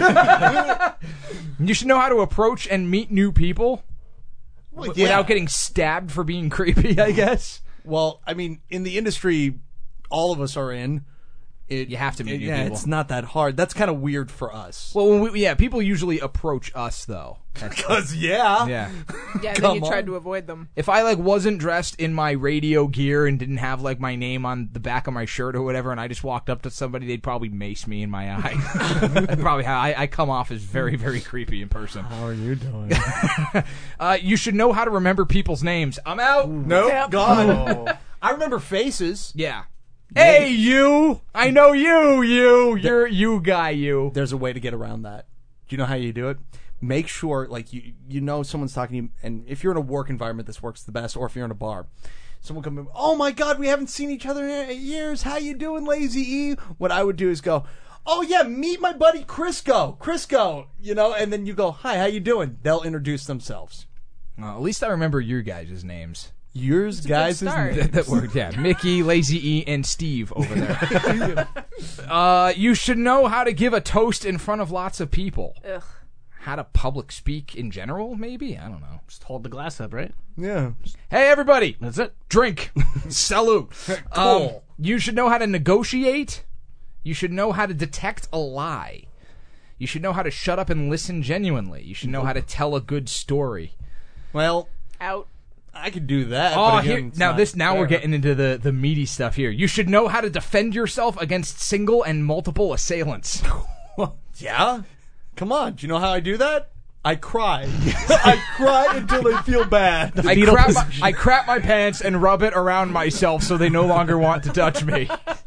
[SPEAKER 3] You should know how to approach and meet new people
[SPEAKER 8] Well, yeah.
[SPEAKER 3] without getting stabbed for being creepy, I guess.
[SPEAKER 8] Well, I mean, in the industry all of us are in,
[SPEAKER 3] you have to meet new people.
[SPEAKER 8] It's not that hard. That's kind of weird for us.
[SPEAKER 3] Well, when people usually approach us, though.
[SPEAKER 8] Because, yeah.
[SPEAKER 3] Yeah.
[SPEAKER 7] Yeah, then you tried to avoid them.
[SPEAKER 3] If I, wasn't dressed in my radio gear and didn't have, my name on the back of my shirt or whatever, and I just walked up to somebody, they'd probably mace me in my eye. I come off as very, very creepy in person.
[SPEAKER 8] How are you doing?
[SPEAKER 3] You should know how to remember people's names. I'm out.
[SPEAKER 8] Nope,
[SPEAKER 3] Yep.
[SPEAKER 8] gone.
[SPEAKER 3] Oh.
[SPEAKER 8] I remember faces.
[SPEAKER 3] Yeah. Hey, you! I know you! You're you guy, you.
[SPEAKER 8] There's a way to get around that. Do you know how you do it? Make sure, you know someone's talking to you, and if you're in a work environment, this works the best, or if you're in a bar. Someone come in, oh my God, we haven't seen each other in years. How you doing, Lazy E? What I would do is go, oh yeah, meet my buddy Crisco, and then you go, hi, how you doing? They'll introduce themselves.
[SPEAKER 3] Well, at least I remember your guys' names.
[SPEAKER 8] Yours, guys,
[SPEAKER 3] that worked. Yeah, Mickey, Lazy E, and Steve over there. You should know how to give a toast in front of lots of people.
[SPEAKER 7] Ugh.
[SPEAKER 3] How to public speak in general, maybe? I don't know.
[SPEAKER 9] Just hold the glass up, right?
[SPEAKER 8] Yeah.
[SPEAKER 3] Hey, everybody.
[SPEAKER 9] That's it.
[SPEAKER 3] Drink. Salute.
[SPEAKER 8] Cool.
[SPEAKER 3] You should know how to negotiate. You should know how to detect a lie. You should know how to shut up and listen genuinely. You should know how to tell a good story.
[SPEAKER 8] Well,
[SPEAKER 7] out.
[SPEAKER 8] I could do that.
[SPEAKER 3] Oh,
[SPEAKER 8] but again,
[SPEAKER 3] now we're getting into the meaty stuff here. You should know how to defend yourself against single and multiple assailants.
[SPEAKER 8] Yeah? Come on. Do you know how I do that? I cry. I cry until they feel bad.
[SPEAKER 3] I crap my pants and rub it around myself so they no longer want to touch me.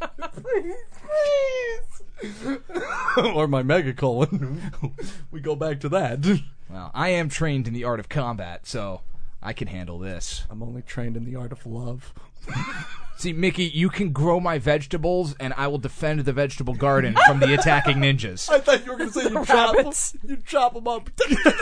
[SPEAKER 8] Or my megacolon. We go back to that.
[SPEAKER 3] Well, I am trained in the art of combat, so I can handle this.
[SPEAKER 8] I'm only trained in the art of love.
[SPEAKER 3] See, Mickey, you can grow my vegetables, and I will defend the vegetable garden from the attacking ninjas.
[SPEAKER 8] I thought you were going to say you chop them up.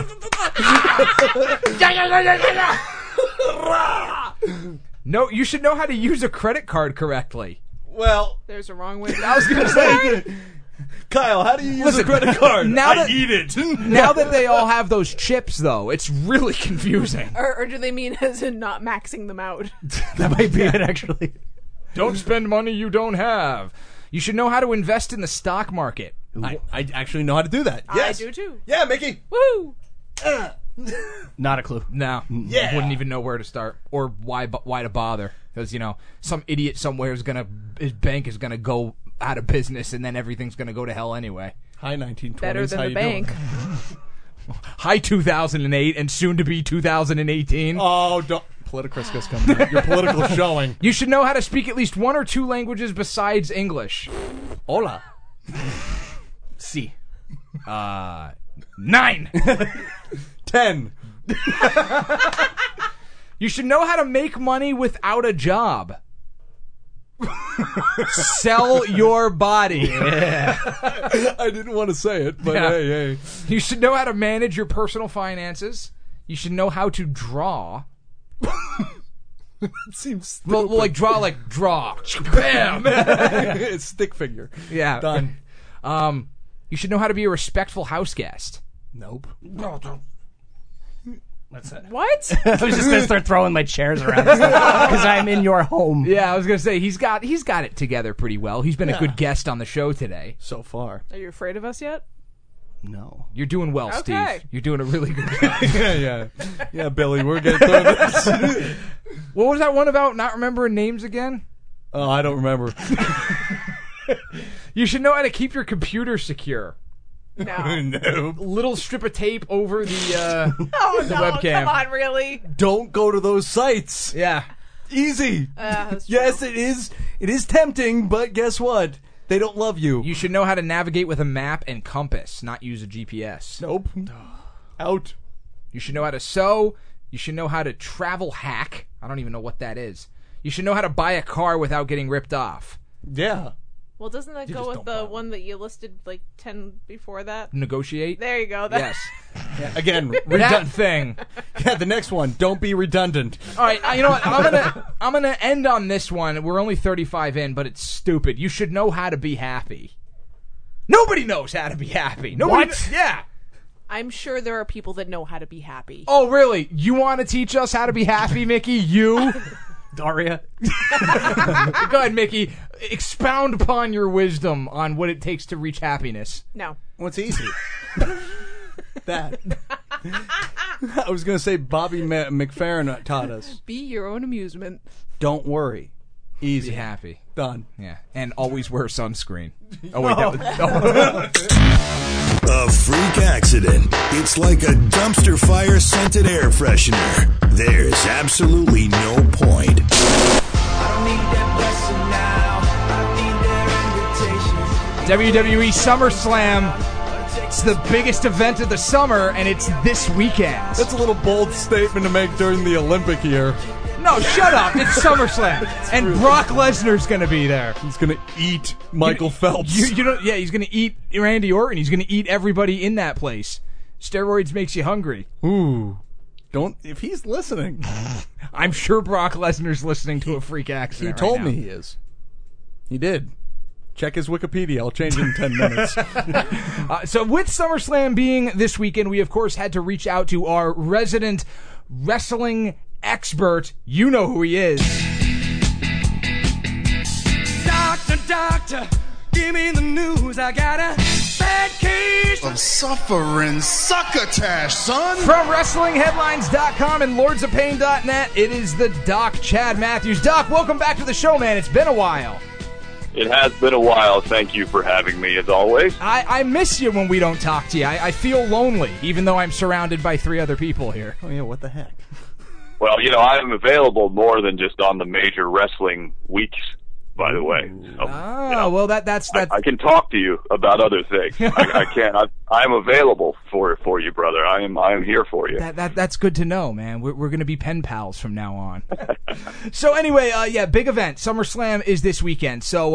[SPEAKER 3] No, you should know how to use a credit card correctly.
[SPEAKER 8] Well,
[SPEAKER 7] there's a wrong way.
[SPEAKER 3] I was going to say,
[SPEAKER 8] Kyle, how do you use a credit card?
[SPEAKER 3] I
[SPEAKER 8] eat it.
[SPEAKER 3] Now that they all have those chips, though, it's really confusing.
[SPEAKER 7] Or do they mean as in not maxing them out?
[SPEAKER 9] That might be it, actually.
[SPEAKER 3] Don't spend money you don't have. You should know how to invest in the stock market.
[SPEAKER 8] I actually know how to do that. Yes.
[SPEAKER 7] I do too.
[SPEAKER 8] Yeah, Mickey.
[SPEAKER 7] Woo!
[SPEAKER 9] Not a clue.
[SPEAKER 3] No.
[SPEAKER 8] Yeah.
[SPEAKER 3] Wouldn't even know where to start or why to bother. Because, some idiot somewhere his bank is going to go out of business and then everything's going to go to hell anyway.
[SPEAKER 8] Hi, 1920s.
[SPEAKER 7] Better than
[SPEAKER 8] how
[SPEAKER 7] the
[SPEAKER 8] you
[SPEAKER 7] bank.
[SPEAKER 8] Doing?
[SPEAKER 3] Hi, 2008 and soon to be 2018.
[SPEAKER 8] Oh, don't. Politicrisco's coming out. Your political showing.
[SPEAKER 3] You should know how to speak at least one or two languages besides English.
[SPEAKER 8] Hola.
[SPEAKER 9] C.
[SPEAKER 3] 9.
[SPEAKER 8] 10.
[SPEAKER 3] You should know how to make money without a job. Sell your body.
[SPEAKER 8] Yeah. I didn't want to say it, but hey.
[SPEAKER 3] You should know how to manage your personal finances. You should know how to draw.
[SPEAKER 8] It seems stupid.
[SPEAKER 3] Well, draw. Bam!
[SPEAKER 8] It's stick figure.
[SPEAKER 3] Yeah.
[SPEAKER 8] Done.
[SPEAKER 3] You should know how to be a respectful house guest.
[SPEAKER 8] Nope.
[SPEAKER 9] That's it.
[SPEAKER 7] What?
[SPEAKER 9] I was just going to start throwing my chairs around because I'm in your home.
[SPEAKER 3] Yeah, I was going to say, he's got it together pretty well. He's been a good guest on the show today.
[SPEAKER 8] So far.
[SPEAKER 7] Are you afraid of us yet?
[SPEAKER 9] No.
[SPEAKER 3] You're doing well,
[SPEAKER 7] Okay.
[SPEAKER 3] Steve. You're doing a really good job.
[SPEAKER 8] Yeah, Billy, we're getting through this.
[SPEAKER 3] What was that one about not remembering names again?
[SPEAKER 8] Oh, I don't remember.
[SPEAKER 3] You should know how to keep your computer secure.
[SPEAKER 7] No.
[SPEAKER 3] Little strip of tape over the
[SPEAKER 7] Oh,
[SPEAKER 3] the
[SPEAKER 7] no,
[SPEAKER 3] webcam.
[SPEAKER 7] come on, really?
[SPEAKER 8] Don't go to those sites.
[SPEAKER 3] Yeah.
[SPEAKER 8] Easy.
[SPEAKER 7] That's true.
[SPEAKER 8] Yes, it is. It is tempting, but guess what? They don't love you.
[SPEAKER 3] You should know how to navigate with a map and compass, not use a GPS.
[SPEAKER 8] Nope. Out.
[SPEAKER 3] You should know how to sew. You should know how to travel hack. I don't even know what that is. You should know how to buy a car without getting ripped off.
[SPEAKER 8] Yeah.
[SPEAKER 7] Well, doesn't that go with the one that you listed like 10 before that?
[SPEAKER 3] Negotiate?
[SPEAKER 7] There you go.
[SPEAKER 3] Yes.
[SPEAKER 8] Yeah, again,
[SPEAKER 3] That thing.
[SPEAKER 8] Yeah, the next one. Don't be redundant.
[SPEAKER 3] All right, you know what? I'm gonna end on this one. We're only 35 in, but it's stupid. You should know how to be happy. Nobody knows how to be happy. Nobody.
[SPEAKER 7] What?
[SPEAKER 3] Yeah.
[SPEAKER 7] I'm sure there are people that know how to be happy.
[SPEAKER 3] Oh, really? You want to teach us how to be happy, Mickey? You?
[SPEAKER 9] Daria.
[SPEAKER 3] Go ahead, Mickey. Expound upon your wisdom on what it takes to reach happiness.
[SPEAKER 7] No.
[SPEAKER 8] What's easy? That. I was going to say Bobby McFerrin taught us.
[SPEAKER 7] Be your own amusement.
[SPEAKER 8] Don't worry. Easy.
[SPEAKER 3] Be happy.
[SPEAKER 8] Done.
[SPEAKER 3] Yeah. And always wear sunscreen. Oh, wait. That was...
[SPEAKER 6] A freak accident. It's like a dumpster fire scented air freshener. There's absolutely no point.
[SPEAKER 3] WWE SummerSlam. It's the biggest event of the summer, and it's this weekend.
[SPEAKER 8] That's a little bold statement to make during the Olympic year.
[SPEAKER 3] No, shut up. It's SummerSlam. And Brock Lesnar's going to be there.
[SPEAKER 8] He's going to eat Michael Phelps.
[SPEAKER 3] Yeah, he's going to eat Randy Orton. He's going to eat everybody in that place. Steroids makes you hungry.
[SPEAKER 8] Ooh. Don't, if he's listening.
[SPEAKER 3] I'm sure Brock Lesnar's listening to a freak accident.
[SPEAKER 8] He told
[SPEAKER 3] right now.
[SPEAKER 8] me he is. He did. Check his Wikipedia. I'll change it in 10 minutes.
[SPEAKER 3] So with SummerSlam being this weekend, we of course had to reach out to our resident wrestling expert. You know who he is.
[SPEAKER 17] Doctor, give me the news. I got a bad case
[SPEAKER 18] of suffering succotash, son.
[SPEAKER 3] From WrestlingHeadlines.com and LordsOfPain.net, it is the Doc, Chad Matthews. Doc, welcome back to the show, man. It's been a while.
[SPEAKER 19] It has been a while. Thank you for having me, as always.
[SPEAKER 3] I miss you when we don't talk to you. I feel lonely, even though I'm surrounded by 3 other people here.
[SPEAKER 8] Oh, yeah, what the heck?
[SPEAKER 19] Well, I'm available more than just on the major wrestling weeks, by the way. So,
[SPEAKER 3] well, that's.
[SPEAKER 19] I can talk to you about other things. I can't. I'm available for you, brother. I am here for you.
[SPEAKER 3] That's good to know, man. We're going to be pen pals from now on. So anyway, big event. SummerSlam is this weekend. So,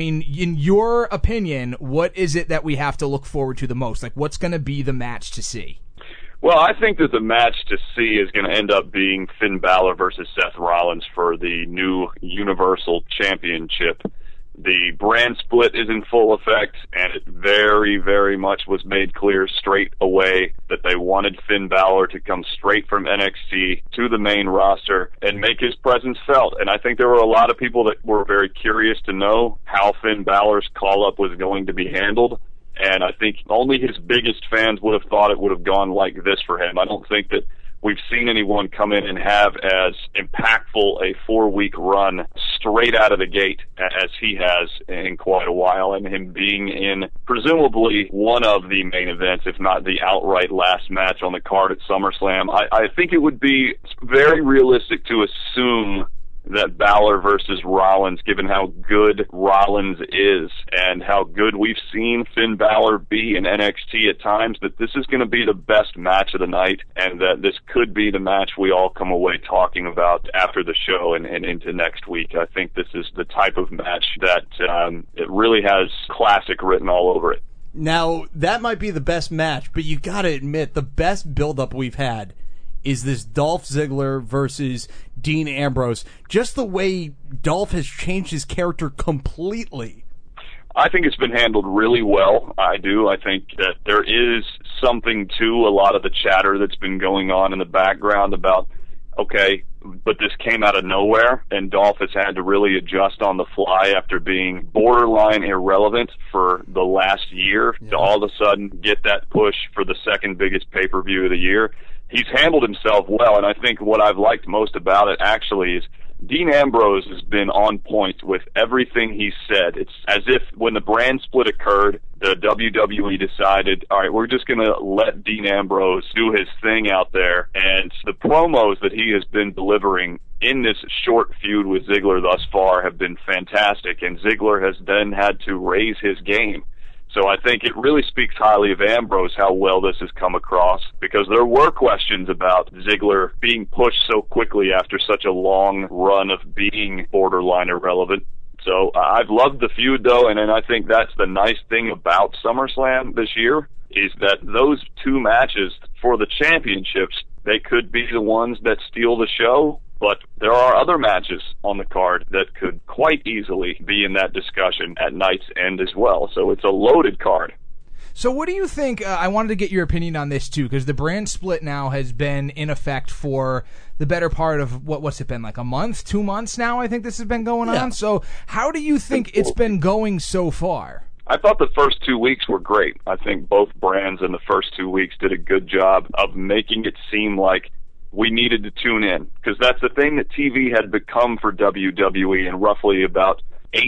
[SPEAKER 3] in your opinion, what is it that we have to look forward to the most? Like, what's going to be the match to see?
[SPEAKER 19] Well, I think that the match to see is going to end up being Finn Balor versus Seth Rollins for the new Universal Championship. The brand split is in full effect, and it very, very much was made clear straight away that they wanted Finn Balor to come straight from NXT to the main roster and make his presence felt. And I think there were a lot of people that were very curious to know how Finn Balor's call-up was going to be handled. And I think only his biggest fans would have thought it would have gone like this for him. I don't think that we've seen anyone come in and have as impactful a 4-week run straight out of the gate as he has in quite a while, and him being in presumably one of the main events, if not the outright last match on the card at SummerSlam. I think it would be very realistic to assume that Balor versus Rollins, given how good Rollins is and how good we've seen Finn Balor be in NXT at times, that this is going to be the best match of the night, and that this could be the match we all come away talking about after the show and into next week. I think this is the type of match that it really has classic written all over it.
[SPEAKER 8] Now, that might be the best match, but you got to admit, the best build-up we've had is this Dolph Ziggler versus Dean Ambrose. Just the way Dolph has changed his character completely.
[SPEAKER 19] I think it's been handled really well. I do. I think that there is something to a lot of the chatter that's been going on in the background about, okay, but this came out of nowhere, and Dolph has had to really adjust on the fly after being borderline irrelevant for the last year to all of a sudden get that push for the second biggest pay-per-view of the year. He's handled himself well, and I think what I've liked most about it actually is Dean Ambrose has been on point with everything he said. It's as if when the brand split occurred, the WWE decided, all right, we're just going to let Dean Ambrose do his thing out there. And the promos that he has been delivering in this short feud with Ziggler thus far have been fantastic, and Ziggler has then had to raise his game. So I think it really speaks highly of Ambrose how well this has come across, because there were questions about Ziggler being pushed so quickly after such a long run of being borderline irrelevant. So I've loved the feud, though, and I think that's the nice thing about SummerSlam this year, is that those two matches for the championships, they could be the ones that steal the show, but there are other matches on the card that could quite easily be in that discussion at night's end as well. So it's a loaded card.
[SPEAKER 3] So what do you think, I wanted to get your opinion on this too, because the brand split now has been in effect for the better part of, what's it been, like a month, 2 months now I think this has been going on. So how do you think it's been going so far?
[SPEAKER 19] I thought the first 2 weeks were great. I think both brands in the first 2 weeks did a good job of making it seem like we needed to tune in, because that's the thing that TV had become for WWE in roughly about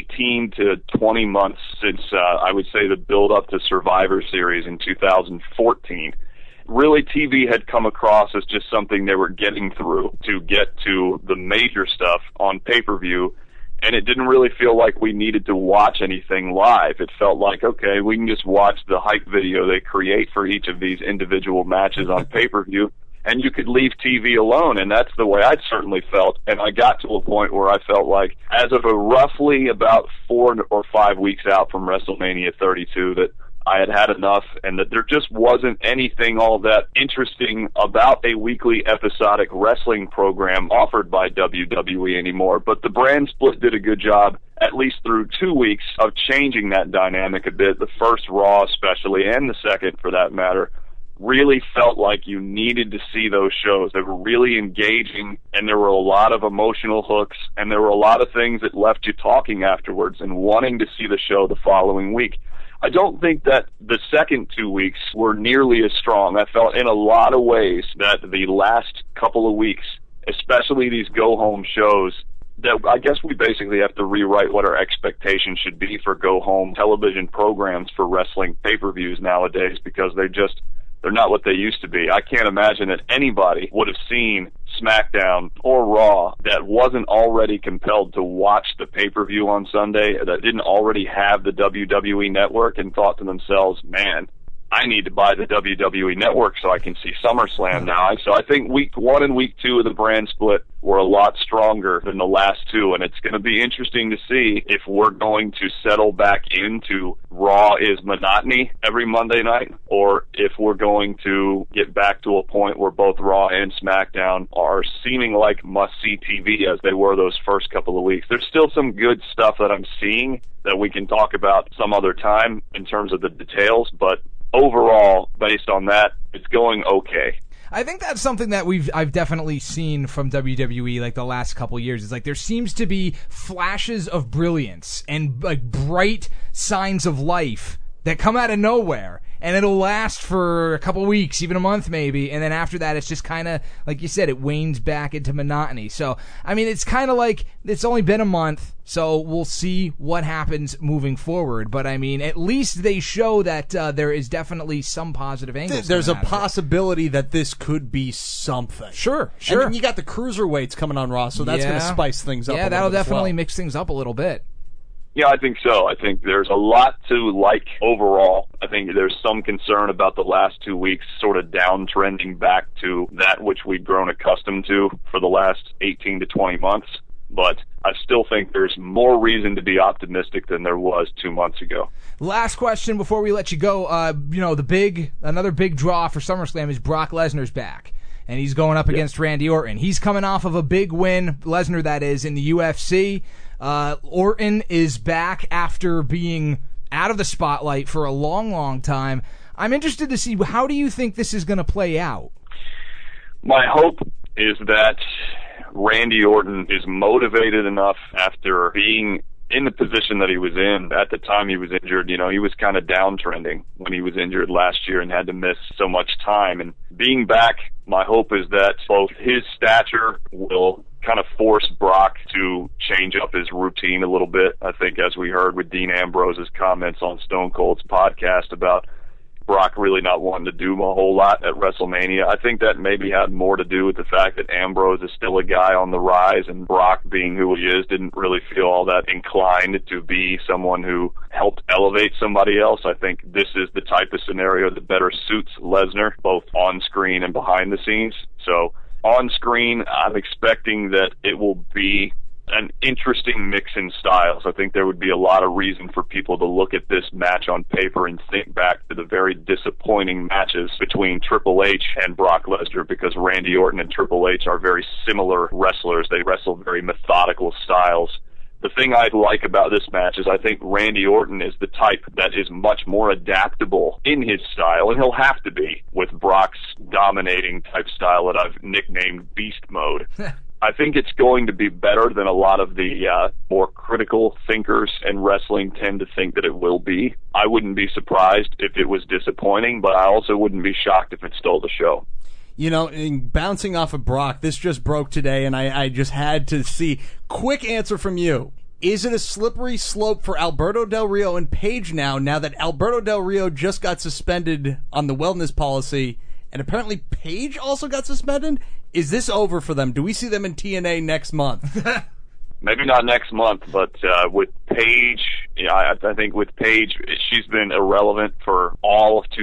[SPEAKER 19] 18 to 20 months since, I would say, the build-up to Survivor Series in 2014. Really, TV had come across as just something they were getting through to get to the major stuff on pay-per-view, and it didn't really feel like we needed to watch anything live. It felt like, okay, we can just watch the hype video they create for each of these individual matches on pay-per-view, and you could leave TV alone, and that's the way I'd certainly felt. And I got to a point where I felt like, as of roughly about 4 or 5 weeks out from WrestleMania 32, that I had had enough, and that there just wasn't anything all that interesting about a weekly episodic wrestling program offered by WWE anymore. But the brand split did a good job, at least through 2 weeks, of changing that dynamic a bit. The first Raw especially, and the second for that matter, really felt like you needed to see those shows. They were really engaging, and there were a lot of emotional hooks, and there were a lot of things that left you talking afterwards and wanting to see the show the following week. I don't think that the second 2 weeks were nearly as strong. I felt in a lot of ways that the last couple of weeks, especially these go-home shows, that I guess we basically have to rewrite what our expectations should be for go-home television programs for wrestling pay-per-views nowadays, because they're not what they used to be. I can't imagine that anybody would have seen SmackDown or Raw that wasn't already compelled to watch the pay-per-view on Sunday, that didn't already have the WWE Network and thought to themselves, man, I need to buy the WWE Network so I can see SummerSlam now. So I think week 1 and week 2 of the brand split were a lot stronger than the last two, and it's going to be interesting to see if we're going to settle back into Raw is monotony every Monday night, or if we're going to get back to a point where both Raw and SmackDown are seeming like must-see TV as they were those first couple of weeks. There's still some good stuff that I'm seeing that we can talk about some other time in terms of the details, but overall, based on that, it's going okay.
[SPEAKER 3] I think that's something that I've definitely seen from WWE like the last couple years. It's like there seems to be flashes of brilliance and like bright signs of life that come out of nowhere, and it'll last for a couple weeks, even a month maybe, and then after that it's just kind of, like you said, it wanes back into monotony. So, I mean, it's kind of like it's only been a month, so we'll see what happens moving forward. But, I mean, at least they show that there is definitely some positive angles.
[SPEAKER 8] There's a possibility that this could be something.
[SPEAKER 3] Sure.
[SPEAKER 8] And then you got the cruiserweights coming on Raw, so that's going to spice things up a little bit.
[SPEAKER 3] Yeah, that'll
[SPEAKER 8] as
[SPEAKER 3] definitely
[SPEAKER 8] well.
[SPEAKER 3] mix things up a little bit.
[SPEAKER 19] Yeah, I think so. I think there's a lot to like overall. I think there's some concern about the last 2 weeks sort of downtrending back to that which we've grown accustomed to for the last 18 to 20 months. But I still think there's more reason to be optimistic than there was 2 months ago.
[SPEAKER 3] Last question before we let you go. Another big draw for SummerSlam is Brock Lesnar's back, and he's going up against Randy Orton. He's coming off of a big win, Lesnar that is, in the UFC. Orton is back after being out of the spotlight for a long, long time. I'm interested to see, how do you think this is going to play out?
[SPEAKER 19] My hope is that Randy Orton is motivated enough after being in the position that he was in at the time he was injured. You know, he was kind of downtrending when he was injured last year and had to miss so much time. And being back, my hope is that both his stature will kind of force Brock to change up his routine a little bit. I think, as we heard with Dean Ambrose's comments on Stone Cold's podcast about Brock really not wanting to do a whole lot at WrestleMania, I think that maybe had more to do with the fact that Ambrose is still a guy on the rise, and Brock, being who he is, didn't really feel all that inclined to be someone who helped elevate somebody else. I think this is the type of scenario that better suits Lesnar, both on screen and behind the scenes. So on screen, I'm expecting that it will be an interesting mix in styles. I think there would be a lot of reason for people to look at this match on paper and think back to the very disappointing matches between Triple H and Brock Lesnar, because Randy Orton and Triple H are very similar wrestlers. They wrestle very methodical styles. The thing I like about this match is I think Randy Orton is the type that is much more adaptable in his style, and he'll have to be with Brock's dominating type style that I've nicknamed Beast Mode. I think it's going to be better than a lot of the more critical thinkers in wrestling tend to think that it will be. I wouldn't be surprised if it was disappointing, but I also wouldn't be shocked if it stole the show.
[SPEAKER 16] You know, in bouncing off of Brock, this just broke today, and I just had to see. Quick answer from you. Is it a slippery slope for Alberto Del Rio and Paige now that Alberto Del Rio just got suspended on the wellness policy, and apparently Paige also got suspended? Is this over for them? Do we see them in TNA next month?
[SPEAKER 19] Maybe not next month, but with Paige, I think with Paige, she's been irrelevant for all of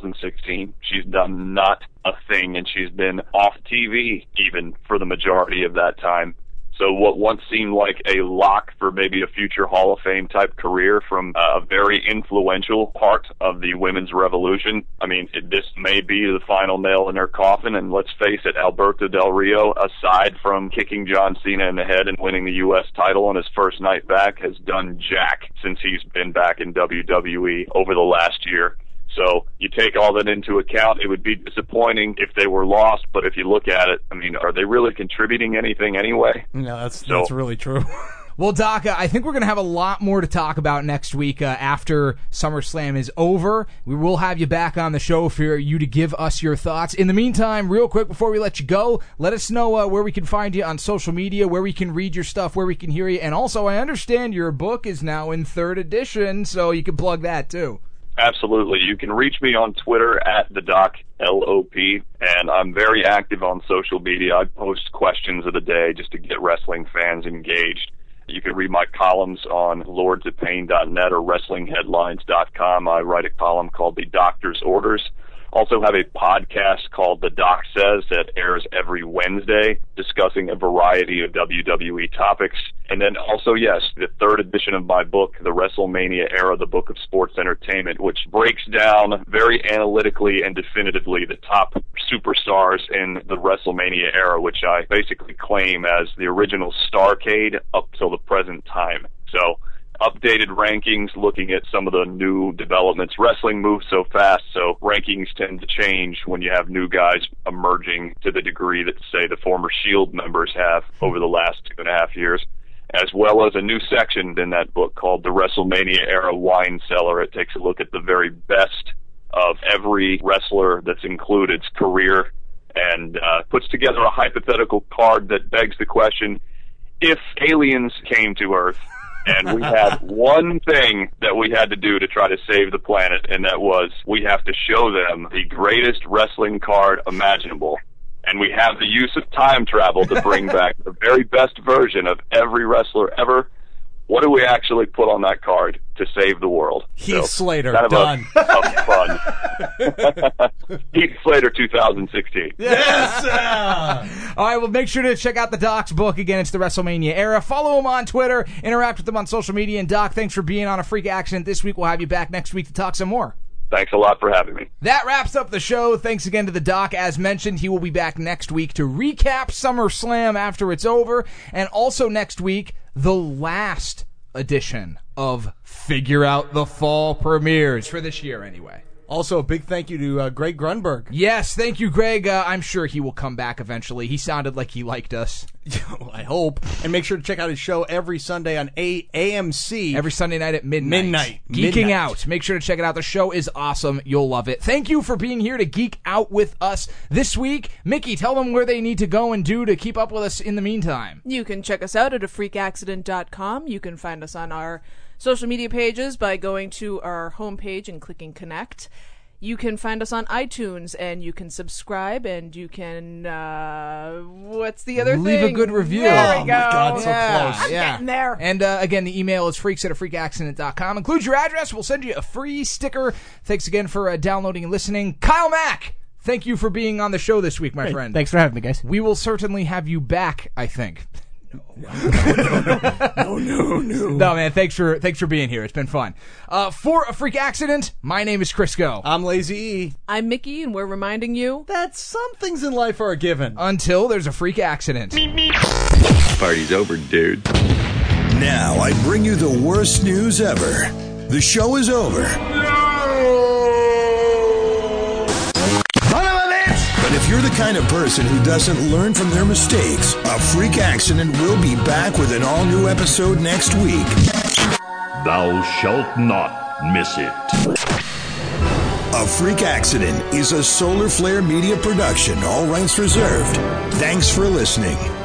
[SPEAKER 19] 2016. She's done not a thing, and she's been off TV even for the majority of that time. So what once seemed like a lock for maybe a future Hall of Fame type career from a very influential part of the women's revolution, I mean, this may be the final nail in her coffin. And let's face it, Alberto Del Rio, aside from kicking John Cena in the head and winning the U.S. title on his first night back, has done jack since he's been back in WWE over the last year. So you take all that into account, it would be disappointing if they were lost, but if you look at it, I mean, are they really contributing anything anyway?
[SPEAKER 16] No, that's really true.
[SPEAKER 3] Well, Doc, I think we're going to have a lot more to talk about next week after SummerSlam is over. We will have you back on the show for you to give us your thoughts. In the meantime, real quick before we let you go, let us know where we can find you on social media, where we can read your stuff, where we can hear you. And also, I understand your book is now in 3rd edition, so you can plug that too.
[SPEAKER 19] Absolutely. You can reach me on Twitter at @TheDocLOP, and I'm very active on social media. I post questions of the day just to get wrestling fans engaged. You can read my columns on lordsofpain.net or wrestlingheadlines.com. I write a column called The Doctor's Orders. Also have a podcast called The Doc Says that airs every Wednesday, discussing a variety of WWE topics. And then also, yes, the 3rd edition of my book, The WrestleMania Era, the Book of Sports Entertainment, which breaks down very analytically and definitively the top superstars in the WrestleMania era, which I basically claim as the original Starrcade up till the present time. So updated rankings looking at some of the new developments. Wrestling moves so fast, so rankings tend to change when you have new guys emerging to the degree that, say, the former Shield members have over the last 2.5 years, as well as a new section in that book called The WrestleMania Era Wine Cellar. It takes a look at the very best of every wrestler that's included's career and puts together a hypothetical card that begs the question, if aliens came to Earth, and we had one thing that we had to do to try to save the planet, and that was we have to show them the greatest wrestling card imaginable. And we have the use of time travel to bring back the very best version of every wrestler ever. What do we actually put on that card to save the world?
[SPEAKER 16] Heath Slater,
[SPEAKER 19] kind of
[SPEAKER 16] done.
[SPEAKER 19] A fun. Heath Slater 2016.
[SPEAKER 3] Yes! All right, well, make sure to check out the Doc's book. Again, it's The WrestleMania Era. Follow him on Twitter. Interact with him on social media. And, Doc, thanks for being on A Freak Accident this week. We'll have you back next week to talk some more.
[SPEAKER 19] Thanks a lot for having me.
[SPEAKER 3] That wraps up the show. Thanks again to the Doc. As mentioned, he will be back next week to recap SummerSlam after it's over. And also next week, the last edition of Figure Out the Fall premieres, for this year anyway.
[SPEAKER 8] Also, a big thank you to Greg Grunberg.
[SPEAKER 3] Yes, thank you, Greg. I'm sure he will come back eventually. He sounded like he liked us.
[SPEAKER 8] I hope. And make sure to check out his show every Sunday on AMC.
[SPEAKER 3] Every Sunday night at midnight. Geeking Out. Make sure to check it out. The show is awesome. You'll love it. Thank you for being here to geek out with us this week. Mickey, tell them where they need to go and do to keep up with us in the meantime.
[SPEAKER 7] You can check us out at afreakaccident.com. You can find us on our social media pages by going to our homepage and clicking connect. You can find us on iTunes, and you can subscribe, and you can, what's the other thing?
[SPEAKER 3] Leave a good review.
[SPEAKER 7] There we go.
[SPEAKER 8] My God, so close.
[SPEAKER 7] I'm getting there.
[SPEAKER 3] And again, the email is freaks@afreakaccident.com. Include your address. We'll send you a free sticker. Thanks again for downloading and listening. Kyle Mack, thank you for being on the show this week, my friend.
[SPEAKER 9] Thanks for having me, guys.
[SPEAKER 3] We will certainly have you back, I think.
[SPEAKER 8] No.
[SPEAKER 3] No, man, thanks for being here. It's been fun. For A Freak Accident, my name is Crisco.
[SPEAKER 8] I'm Lazy E.
[SPEAKER 7] I'm Mickey, and we're reminding you
[SPEAKER 8] that some things in life are a given.
[SPEAKER 3] Until there's a freak accident.
[SPEAKER 10] Party's over, dude.
[SPEAKER 6] Now I bring you the worst news ever. The show is over. But if you're the kind of person who doesn't learn from their mistakes, A Freak Accident will be back with an all-new episode next week.
[SPEAKER 20] Thou shalt not miss it.
[SPEAKER 6] A Freak Accident is a Solar Flare Media production. All rights reserved. Thanks for listening.